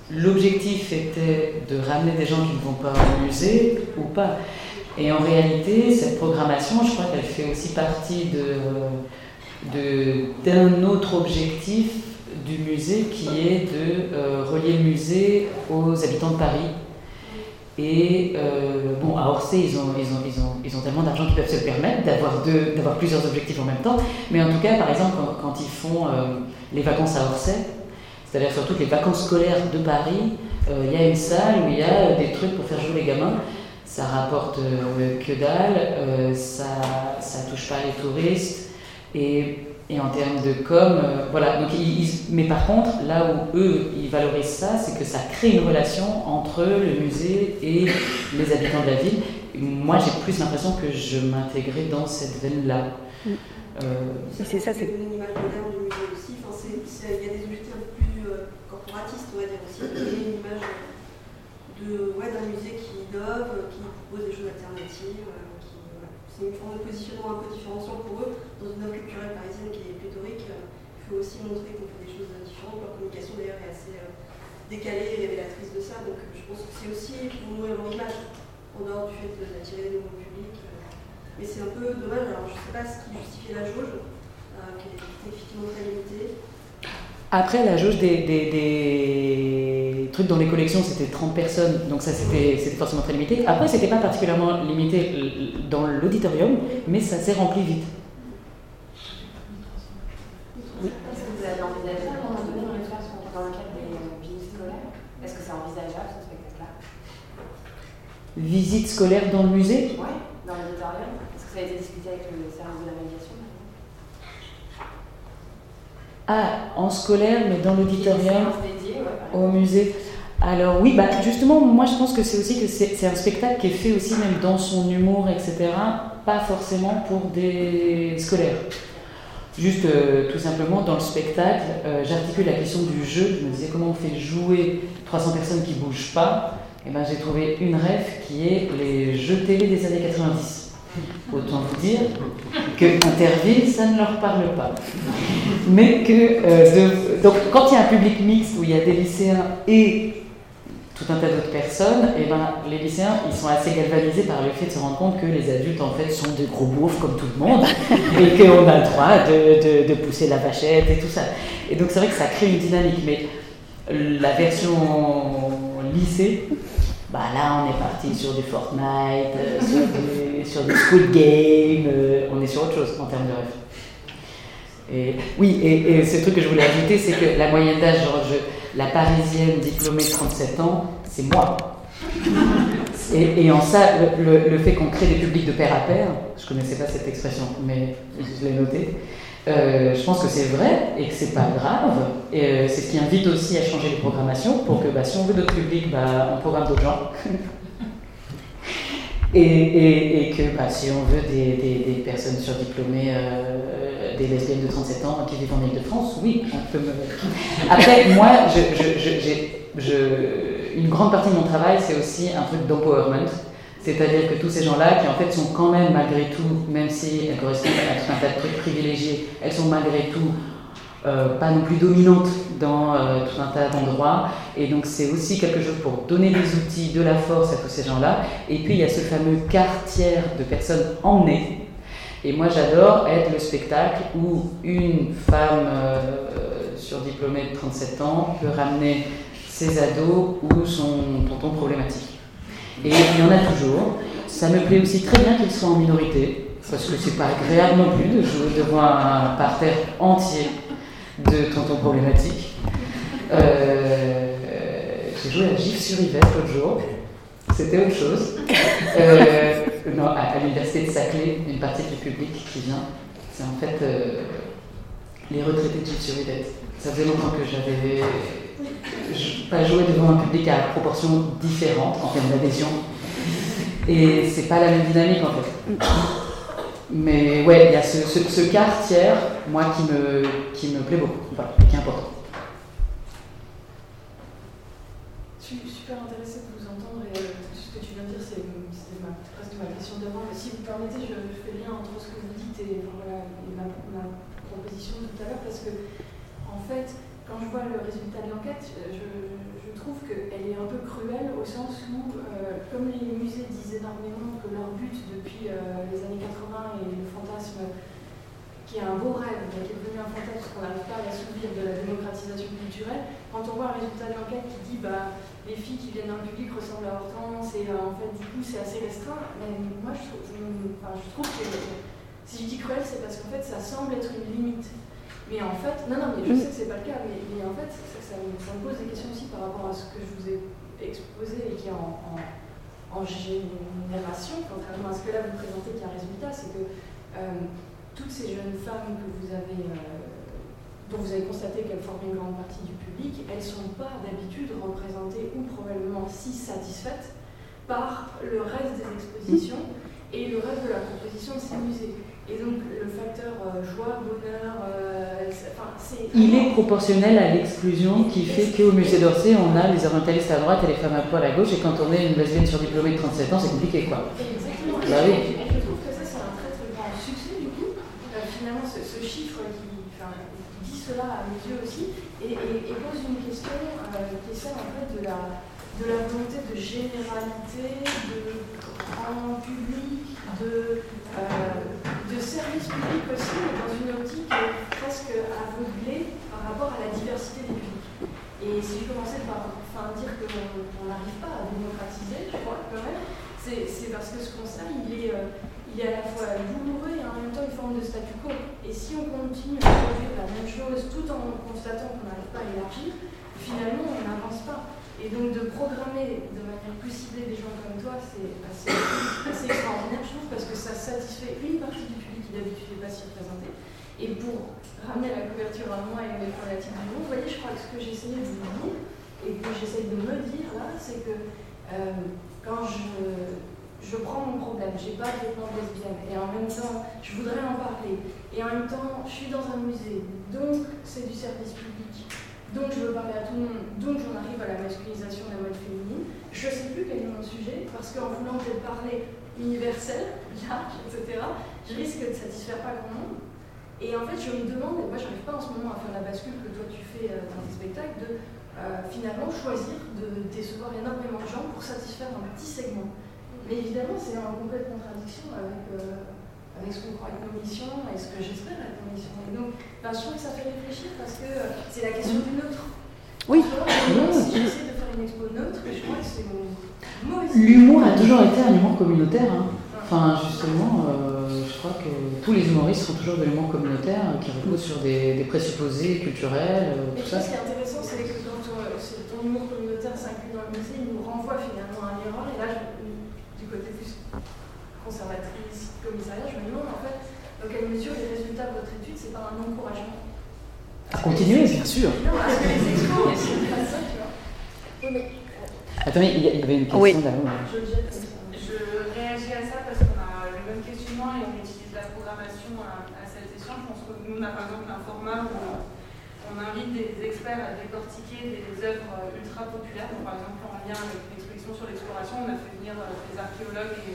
l'objectif était de ramener des gens qui ne vont pas au musée ou pas. Et en réalité, cette programmation, je crois qu'elle fait aussi partie de, de, d'un autre objectif du musée qui est de euh, relier le musée aux habitants de Paris. Et euh, bon, à Orsay, ils ont, ils, ont, ils, ont, ils ont tellement d'argent qu'ils peuvent se permettre d'avoir, deux, d'avoir plusieurs objectifs en même temps. Mais en tout cas, par exemple, quand, quand ils font euh, les vacances à Orsay, c'est-à-dire sur toutes les vacances scolaires de Paris, euh, il y a une salle où il y a des trucs pour faire jouer les gamins. Ça rapporte euh, que dalle, euh, ça ça touche pas les touristes, et, et en termes de com, euh, voilà. Donc, ils, ils, mais par contre, là où eux, ils valorisent ça, c'est que ça crée une relation entre le musée et les habitants de la ville. Moi, j'ai plus l'impression que je m'intégrais dans cette veine-là. Mm. Euh, c'est ça, c'est une image moderne du musée aussi. Enfin, c'est, c'est, il y a des objectifs un peu plus euh, corporatistes, on va dire aussi. Il y a une image de, ouais, d'un musée qui innove, qui propose des choses alternatives. Euh, qui, voilà. C'est une forme de positionnement un peu différenciant pour eux. Dans une offre culturelle parisienne qui est pléthorique, euh, il faut aussi montrer qu'on fait des choses différentes. Leur communication d'ailleurs est assez euh, décalée et révélatrice de ça. Donc euh, je pense que c'est aussi pour nourrir leur image, en dehors du fait d'attirer des nouveaux publics. Euh, mais c'est un peu dommage. Alors je ne sais pas ce qui justifiait la jauge, euh, qui est effectivement très limitée. Après, la jauge des, des, des trucs dans les collections, c'était trente personnes, donc ça c'était, c'était forcément très limité. Après, c'était pas particulièrement limité dans l'auditorium, mais ça s'est rempli vite. Oui. Est-ce que vous avez envisagé à un moment donné de le faire dans le cadre des visites scolaires ? Est-ce que c'est envisageable ce spectacle-là ? Visite scolaire dans le musée ? Oui, dans l'auditorium. Est-ce que ça a été discuté avec le service de la médiation ? Ah, en scolaire, mais dans l'auditorium, dédié, ouais, au musée. Alors oui, bah justement, moi je pense que c'est aussi que c'est, c'est un spectacle qui est fait aussi même dans son humour, et cetera. Pas forcément pour des scolaires. Juste euh, tout simplement dans le spectacle, euh, j'articule la question du jeu. Je me disais comment on fait jouer trois cents personnes qui bougent pas. Et ben j'ai trouvé une ref qui est les jeux télé des années quatre-vingt-dix. Autant vous dire que Interville, ça ne leur parle pas. Mais que euh, de, donc quand il y a un public mixte où il y a des lycéens et tout un tas d'autres personnes, et ben les lycéens ils sont assez galvanisés par le fait de se rendre compte que les adultes en fait sont des gros beaufs comme tout le monde et qu'on a le droit de, de, de pousser la vachette et tout ça. Et donc c'est vrai que ça crée une dynamique. Mais la version lycée, bah là, on est parti sur du Fortnite, euh, sur, des, sur des Squid Game, euh, on est sur autre chose en termes de rêve. Et, oui, et, et ce truc que je voulais ajouter, c'est que la moyenne d'âge, genre je, la parisienne diplômée de trente-sept ans, c'est moi. Et, et en ça, le, le, le fait qu'on crée des publics de pair à pair, je ne connaissais pas cette expression, mais je l'ai notée. Euh, je pense que c'est vrai et que c'est pas grave, et euh, c'est ce qui invite aussi à changer les programmations pour que bah, si on veut d'autres publics, bah, on programme d'autres gens et, et, et que bah, si on veut des, des, des personnes surdiplômées, euh, des lesbiennes de trente-sept ans qui vivent en Ile-de-France, oui, on peut me... Après, moi, je, je, je, j'ai, je, une grande partie de mon travail, c'est aussi un truc d'empowerment. C'est-à-dire que tous ces gens-là, qui en fait sont quand même malgré tout, même si elles correspondent à tout un tas de trucs privilégiés, elles sont malgré tout euh, pas non plus dominantes dans euh, tout un tas d'endroits. Et donc c'est aussi quelque chose pour donner des outils, de la force à tous ces gens-là. Et puis il y a ce fameux quart tiers de personnes emmenées. Et moi j'adore être le spectacle où une femme euh, surdiplômée de trente-sept ans peut ramener ses ados ou son tonton problématique. Et il y en a toujours. Ça me plaît aussi très bien qu'ils soient en minorité, parce que c'est pas agréable non plus de jouer devant un parterre entier de tontons problématiques. Euh, j'ai joué à Gif sur Yvette l'autre jour, c'était autre chose. Euh, non, à, à l'université de Saclay, une partie du public qui vient, c'est en fait euh, les retraités de Gif sur Yvette. Ça faisait longtemps que j'avais pas joué devant un public à proportions différentes en termes d'adhésion. Et c'est pas la même dynamique en fait. Mais ouais, il y a ce, ce, ce quart tiers, moi, qui me, qui me plaît beaucoup, voilà, et qui est important. Je suis super intéressée de vous entendre et euh, tout ce que tu viens de dire, c'est, c'est ma, presque ma question d'avant. Mais si vous permettez, je, je fais lien entre ce que vous dites et, voilà, et ma, ma proposition de tout à l'heure, parce que en fait, quand je vois le résultat de l'enquête, je, je trouve qu'elle est un peu cruelle au sens où, euh, comme les musées disent énormément que leur but depuis euh, les années quatre-vingts et le fantasme, qui est un beau rêve, mais qui est devenu un fantasme parce qu'on n'arrive pas à l'assouvir, de la démocratisation culturelle, quand on voit un résultat de l'enquête qui dit bah, les filles qui viennent dans le public ressemblent à Hortense et euh, en fait du coup c'est assez restreint, mais moi je trouve, je, enfin, je trouve que si je dis cruel c'est parce qu'en fait ça semble être une limite. Mais en fait, non, non, mais je sais que c'est pas le cas, mais, mais en fait, ça, ça, me, ça me pose des questions aussi par rapport à ce que je vous ai exposé et qui est en, en, en génération, contrairement à ce que là vous présentez qui est un résultat, c'est que euh, toutes ces jeunes femmes que vous avez, euh, dont vous avez constaté qu'elles forment une grande partie du public, elles ne sont pas d'habitude représentées ou probablement si satisfaites par le reste des expositions et le reste de la composition de ces musées. Et donc le facteur euh, joie, bonheur, euh, c'est, enfin, c'est... Il est proportionnel à l'exclusion qui fait qu'au musée d'Orsay, on a les orientalistes à droite et les femmes à poil à gauche, et quand on est une lesbienne surdiplômée de trente-sept ans, c'est compliqué, quoi. Exactement. Bah oui. Et je trouve que ça, c'est un très très grand succès, du coup. Euh, finalement, ce, ce chiffre qui, enfin, dit cela à mes yeux aussi, et, et, et pose une question euh, qui est celle, en fait, de la, de la volonté de généralité, de grand public, de... Euh, de service public aussi, mais dans une optique presque aveuglée par rapport à la diversité des publics. Et si je commençais par enfin, dire qu'on n'arrive pas à démocratiser, je crois quand même, c'est, c'est parce que ce constat, il est, euh, il est à la fois douloureux et en même temps une forme de statu quo. Et si on continue à produire la même chose tout en constatant qu'on n'arrive pas à élargir, finalement on n'avance pas. Et donc de programmer de manière plus ciblée des gens comme toi, c'est assez, assez extraordinaire, je trouve, parce que ça satisfait une partie du public qui d'habitude n'est pas si représenté. Et pour ramener la couverture à moi et mes problématiques du monde, vous voyez, je crois que ce que j'ai essayé de vous dire, et que j'essaye de me dire là, c'est que euh, quand je, je prends mon problème, j'ai pas de vêtements lesbienne, et en même temps, je voudrais en parler, et en même temps, je suis dans un musée, donc c'est du service public. Donc je veux parler à tout le monde, donc j'en arrive à la masculinisation de la mode féminine. Je ne sais plus quel est mon sujet, parce qu'en voulant peut-être parler universel, large, et cetera, je risque de ne satisfaire pas grand monde. Et en fait, je me demande, et moi je n'arrive pas en ce moment à faire la bascule que toi tu fais dans tes spectacles, de euh, finalement choisir de décevoir énormément de gens pour satisfaire un petit segment. Mais évidemment, c'est en complète contradiction avec... Euh, avec ce qu'on croit être nos missions et ce que j'espère être nos missions. Et donc, ben, je trouve que ça fait réfléchir parce que euh, c'est la question du neutre. Oui. Moi, si j'essaie de faire une expo neutre, je crois que c'est mon mauvais. L'humour a toujours été un humour communautaire. Hein. Enfin, justement, euh, je crois que tous les humoristes sont toujours de l'humour communautaire qui repose sur des, des présupposés culturels, euh, tout et ça. Ce qui est intéressant, c'est que quand euh, ton humour communautaire s'inclut dans le musée, il nous renvoie finalement à un miroir. Et là, je, du côté plus conservatrice, commissariat, je me demande en fait dans quelle mesure les résultats de votre étude, c'est pas un encouragement à continuer, bien sûr. Non, parce que les expos, c'est pas ça, tu vois. Oui, mais... Attendez, il y avait une question oui. là-haut. Je, je réagis à ça parce qu'on a le même questionnement et on utilise la programmation à, à cette session. Je pense que nous, on a par exemple un format où on invite des experts à décortiquer des œuvres ultra populaires. Donc, par exemple, en lien avec l'exposition sur l'exploration, on a fait venir des archéologues et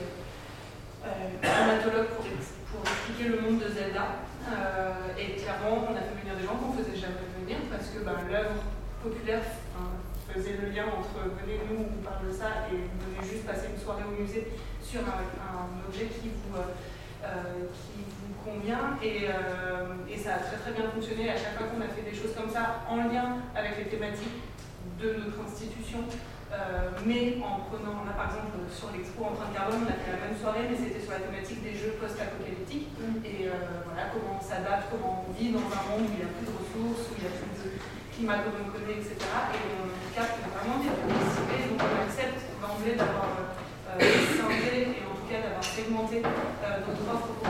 euh, climatologues pour, pour expliquer le monde de Zelda. Euh, et clairement, on a fait venir des gens qu'on ne faisait jamais venir parce que ben, l'œuvre populaire hein, faisait le lien entre venez nous, on vous parle de ça et vous venez juste passer une soirée au musée sur un, un objet qui vous, euh, qui vous convient. Et, euh, et ça a très très bien fonctionné à chaque fois qu'on a fait des choses comme ça en lien avec les thématiques de notre institution. Euh, mais en prenant, là par exemple sur l'expo Empreinte Carbone, on a fait la même soirée, mais c'était sur la thématique des jeux post-apocalyptiques. Mm. Et euh, voilà, comment on s'adapte, comment on vit dans un monde où il n'y a plus de ressources, où il n'y a plus de climat comme on connaît, et cetera. Et on capte vraiment des publicités, donc on accepte d'emblée d'avoir euh, scindé et en tout cas d'avoir segmenté euh, notre offre pour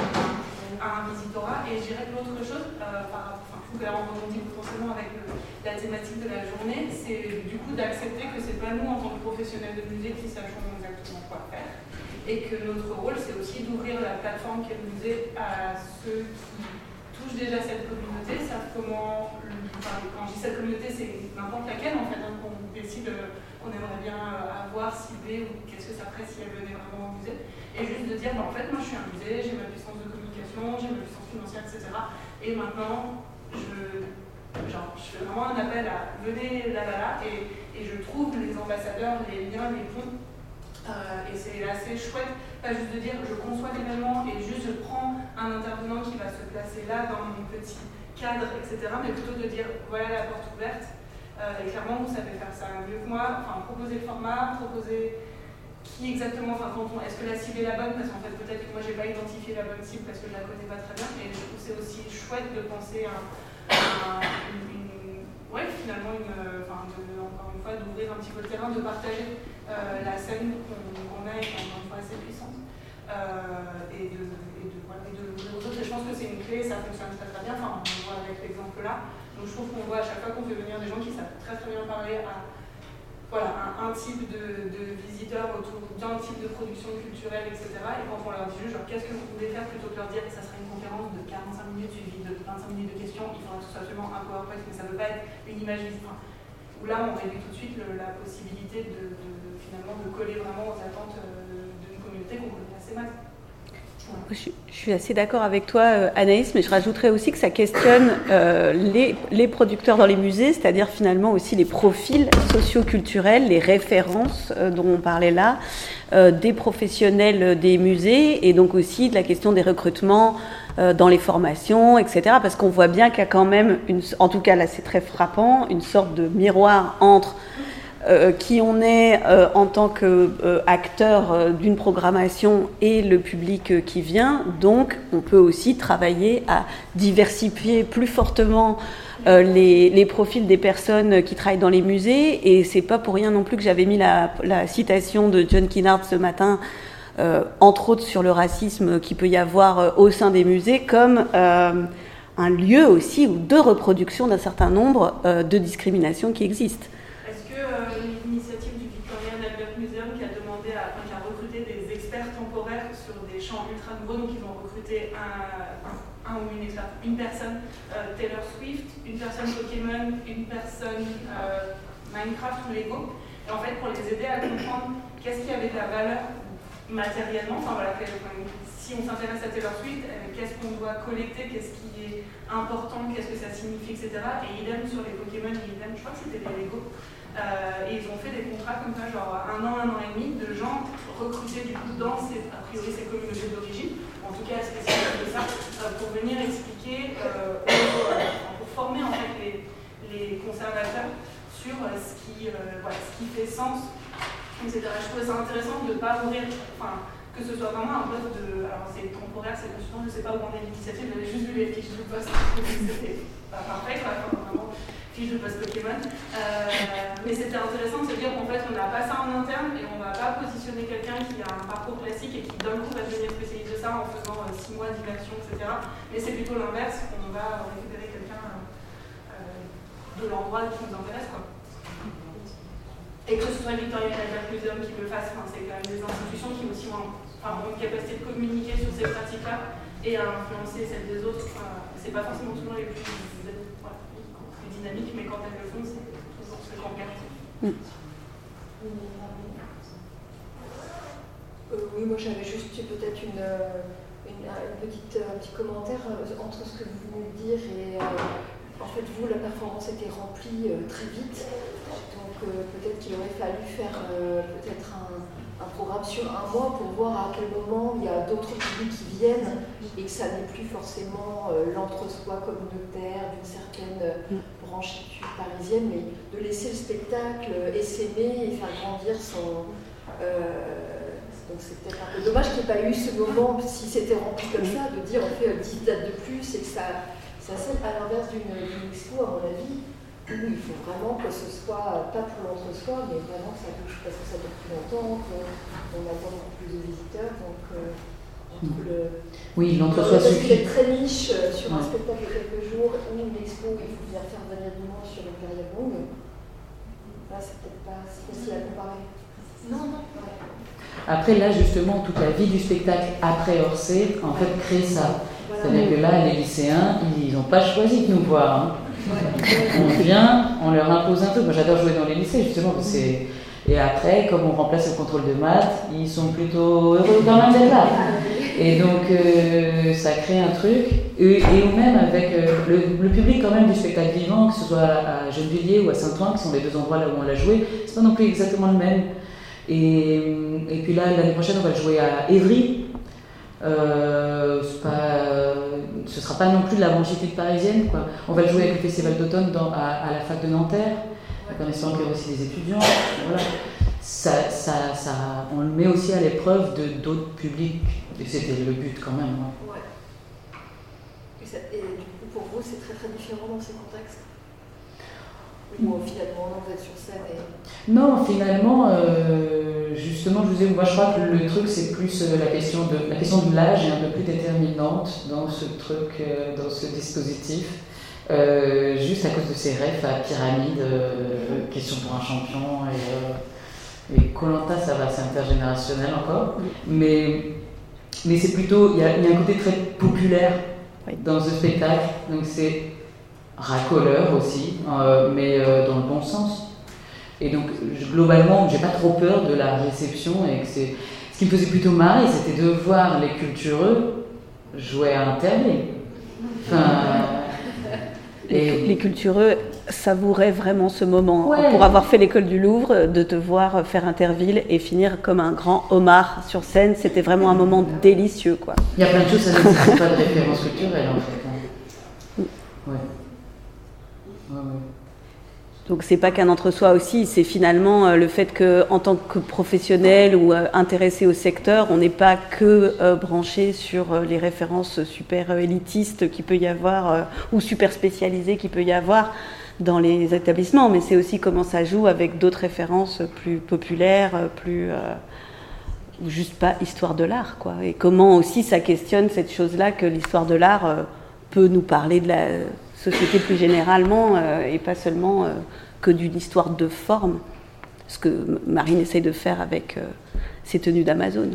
à un visitorat. Et je dirais que l'autre chose, euh, par rapport que là on rebondit forcément avec le, la thématique de la journée, c'est du coup d'accepter que c'est pas nous en tant que professionnels de musée qui sachons exactement quoi faire et que notre rôle c'est aussi d'ouvrir la plateforme qu'est le musée à ceux qui touchent déjà cette communauté, savent comment, enfin, quand je dis cette communauté c'est n'importe laquelle en fait, hein, qu'on décide euh, qu'on aimerait bien euh, avoir, cibler ou qu'est-ce que ça ferait si elle venait vraiment au musée, et juste de dire bah, en fait moi je suis un musée, j'ai ma puissance de communication, j'ai ma puissance financière, et cetera. Et maintenant Je, genre, je je fais vraiment un appel à venez là, là, là, et, et je trouve les ambassadeurs, les liens, les ponts. Euh, et c'est assez chouette, pas juste de dire je conçois l'événement et juste je prends un intervenant qui va se placer là dans mon petit cadre, et cetera. Mais plutôt de dire voilà la porte ouverte. Euh, et clairement, vous savez faire ça mieux que moi. Enfin, proposer le format, proposer qui exactement, enfin, quand on, est-ce que la cible est la bonne? Parce qu'en fait, peut-être que moi, j'ai pas identifié la bonne cible parce que je la connais pas très bien. Et je trouve que c'est aussi chouette de penser à, à une, une, ouais, finalement, une, enfin, de, encore une fois, d'ouvrir un petit peu le terrain, de partager euh, la scène qu'on, qu'on a et qui est encore une fois assez puissante. Euh, et de, et de, voilà, et de l'ouvrir aux autres. Et je pense que c'est une clé, ça fonctionne très très bien. Enfin, on le voit avec l'exemple là. Donc je trouve qu'on voit à chaque fois qu'on fait venir des gens qui savent très très bien parler à voilà, un, un type de, de visiteurs autour d'un type de production culturelle, et cetera. Et quand on leur dit juste, genre, qu'est-ce que vous pouvez faire plutôt que leur dire, ça sera une conférence de quarante-cinq minutes suivie de vingt-cinq minutes de questions, il faudra que ce soit absolument un PowerPoint, mais ça ne veut pas être une image visible. Où là, on réduit tout de suite le, la possibilité de, de, de, finalement, de coller vraiment aux attentes d'une communauté qu'on connaît assez mal. Je, je suis assez d'accord avec toi, euh, Anaïs, mais je rajouterais aussi que ça questionne euh, les, les producteurs dans les musées, c'est-à-dire finalement aussi les profils socio-culturels, les références euh, dont on parlait là, euh, des professionnels des musées, et donc aussi de la question des recrutements euh, dans les formations, et cetera. Parce qu'on voit bien qu'il y a quand même, une, en tout cas là c'est très frappant, une sorte de miroir entre Euh, qui on est euh, en tant qu'acteur euh, euh, d'une programmation et le public euh, qui vient. Donc, on peut aussi travailler à diversifier plus fortement euh, les, les profils des personnes qui travaillent dans les musées. Et c'est pas pour rien non plus que j'avais mis la, la citation de John Kinard ce matin, euh, entre autres sur le racisme qu'il peut y avoir euh, au sein des musées, comme euh, un lieu aussi ou de reproduction d'un certain nombre euh, de discriminations qui existent. Donc ils ont recruté un, un, un ou une, une personne euh, Taylor Swift, une personne Pokémon, une personne euh, Minecraft ou Lego. Et en fait, pour les aider à comprendre qu'est-ce qui avait de la valeur matériellement, enfin voilà, si on s'intéresse à Taylor Swift, euh, qu'est-ce qu'on doit collecter, qu'est-ce qui est important, qu'est-ce que ça signifie, et cetera. Et idem sur les Pokémon, idem, je crois que c'était les Lego. Euh, et ils ont fait des contrats comme ça, genre un an, un an et demi, de gens recrutés du coup dans ces, a priori ces communautés d'origine, en tout cas spécialistes de ça, euh, pour venir expliquer, euh, aux, euh, pour former en fait les, les conservateurs sur euh, ce, qui, euh, voilà, ce qui fait sens, et cetera. Je trouvais ça intéressant de ne pas mourir, enfin, que ce soit vraiment un poste de. Alors c'est temporaire, c'est consultant, je ne sais pas où on est l'initiative, j'avais juste vu les fiches de poste, c'était pas parfait, quoi, enfin, vraiment. Fiche de poste Pokémon, euh, mais c'était intéressant de se dire qu'en fait on n'a pas ça en interne et on ne va pas positionner quelqu'un qui a un parcours classique et qui d'un coup va devenir spécialiste de ça en faisant euh, six mois d'immersion, et cetera. Mais c'est plutôt l'inverse, qu'on va récupérer quelqu'un euh, de l'endroit qui nous intéresse, quoi. Et que ce soit Victoria Albert Museum qui le fasse, enfin, c'est quand même des institutions qui aussi ont, enfin, ont une capacité de communiquer sur ces pratiques-là et à influencer celles des autres. Enfin, c'est pas forcément toujours les plus dynamique, mais quand elles le font, c'est toujours ce qu'on garde. Mm. Euh, oui, moi j'avais juste peut-être une, une, une petite, un petit commentaire entre ce que vous venez de dire et euh, en fait vous, la performance était remplie euh, très vite, donc euh, peut-être qu'il aurait fallu faire euh, peut-être un, un programme sur un mois pour voir à quel moment il y a d'autres publics qui viennent et que ça n'est plus forcément euh, l'entre-soi communautaire d'une certaine euh, branchitude parisienne, mais de laisser le spectacle essaimer et faire grandir son... Euh, donc c'est peut-être un peu dommage qu'il n'y ait pas eu ce moment, si c'était rempli comme ça, de dire on fait dix dates de plus et que ça... Ça c'est à l'inverse d'une, d'une expo, à mon avis, où il faut vraiment que ce soit, pas pour l'entre-soi, mais vraiment que ça touche, parce que ça dure plus longtemps, qu'on attend beaucoup plus de visiteurs, donc... Euh, Le, oui, l'entre-soi suffit. C'est très niche euh, sur un ouais. spectacle de quelques jours ou une expo, il faut bien faire venir du monde sur une période longue. Là, c'est peut-être pas si facile à comparer. Non, non. Ouais. Après, là, justement, toute la vie du spectacle après Orsay, en fait, crée ça. Voilà. C'est-à-dire que là, les lycéens, ils n'ont pas choisi de nous voir. Hein. Ouais. On vient, on leur impose un truc. Moi, j'adore jouer dans les lycées, justement, parce que c'est. Et après, comme on remplace le contrôle de maths, ils sont plutôt heureux quand même d'être là. Et donc, euh, ça crée un truc. Et, et même avec euh, le, le public quand même du spectacle vivant, que ce soit à Gennevilliers ou à Saint-Ouen, qui sont les deux endroits là où on l'a joué, c'est pas non plus exactement le même. Et, et puis là, l'année prochaine, on va le jouer à Évry. Euh, c'est pas, ce sera pas non plus de la branchitude parisienne, quoi. On va le jouer avec le festival d'automne dans, à, à la fac de Nanterre, en espérant qu'il y aura aussi des étudiants. Voilà. Ça, ça, ça, on le met aussi à l'épreuve de d'autres publics, et c'était le but quand même. Hein. Ouais. Et, ça, et du coup, pour vous, c'est très très différent dans ces contextes? Ou finalement, non, vous êtes sur scène et... Non, finalement, euh, justement, je vous disais, moi je crois que le truc c'est plus euh, la question de la question de l'âge est un peu plus déterminante dans ce truc, euh, dans ce dispositif, euh, juste à cause de ces rêves à pyramide, euh, question pour un champion et euh, et Koh-Lanta, ça va, c'est intergénérationnel encore, mais mais c'est plutôt il y, y a un côté très populaire dans ce spectacle, donc c'est racoleur aussi, euh, mais euh, dans le bon sens. Et donc, je, globalement, j'ai pas trop peur de la réception. Et que c'est... Ce qui me faisait plutôt marrer, c'était de voir les cultureux jouer à Interville. Enfin, et... Les cultureux savouraient vraiment ce moment. Ouais. Pour avoir fait l'école du Louvre, de te voir faire Interville et finir comme un grand homard sur scène, c'était vraiment un moment délicieux, quoi. Il y a plein de choses, ça n'existe pas de référence culturelle, en fait. Hein. Ouais. Ouais, ouais. Donc c'est pas qu'un entre-soi aussi, c'est finalement euh, le fait qu'en tant que professionnel ou euh, intéressé au secteur, on n'est pas que euh, branché sur euh, les références super euh, élitistes qu'il peut y avoir euh, ou super spécialisées qu'il peut y avoir dans les établissements, mais c'est aussi comment ça joue avec d'autres références plus populaires, plus euh, ou juste pas histoire de l'art, quoi. Et comment aussi ça questionne cette chose-là que l'histoire de l'art euh, peut nous parler de la société plus généralement euh, et pas seulement euh, que d'une histoire de forme, ce que Marine essaye de faire avec euh, ses tenues d'Amazon.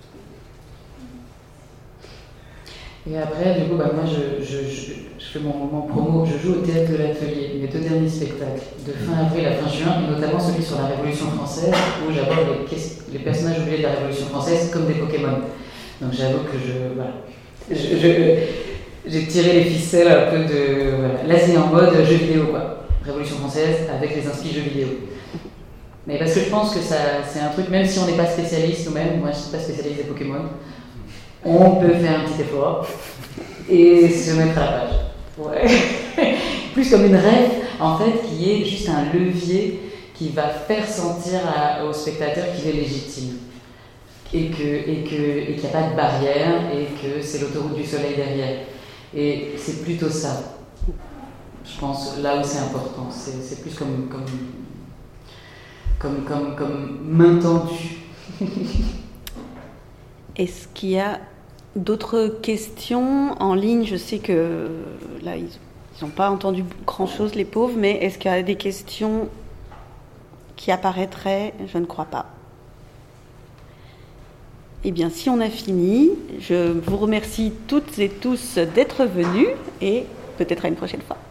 Et après, du coup, bah, moi, je, je, je, je fais mon moment promo, je joue au Théâtre de l'Atelier, mes deux derniers spectacles, de fin avril à fin juin, et notamment celui sur la Révolution française, où j'aborde les, les personnages oubliés de la Révolution française comme des Pokémon. Donc j'avoue que je... Voilà. Je, je, J'ai tiré les ficelles un peu de... Voilà. Là, c'est en mode jeu vidéo, quoi. Révolution française avec les inscrits jeux vidéo. Mais parce que je pense que ça, c'est un truc, même si on n'est pas spécialiste nous-mêmes, moi je ne suis pas spécialiste des Pokémon, on peut faire un petit effort et se mettre à la page. Ouais. Plus comme une rêve, en fait, qui est juste un levier qui va faire sentir à, au spectateur qu'il est légitime. Et qu'il et que, et qu'il n'y a pas de barrière et que c'est l'autoroute du soleil derrière. Et c'est plutôt ça, je pense, là où c'est important. C'est, c'est plus comme, comme, comme, comme, comme main tendue. Est-ce qu'il y a d'autres questions en ligne? Je sais que là, ils n'ont pas entendu grand-chose, les pauvres, mais est-ce qu'il y a des questions qui apparaîtraient? Je ne crois pas. Eh bien, si on a fini, je vous remercie toutes et tous d'être venus et peut-être à une prochaine fois.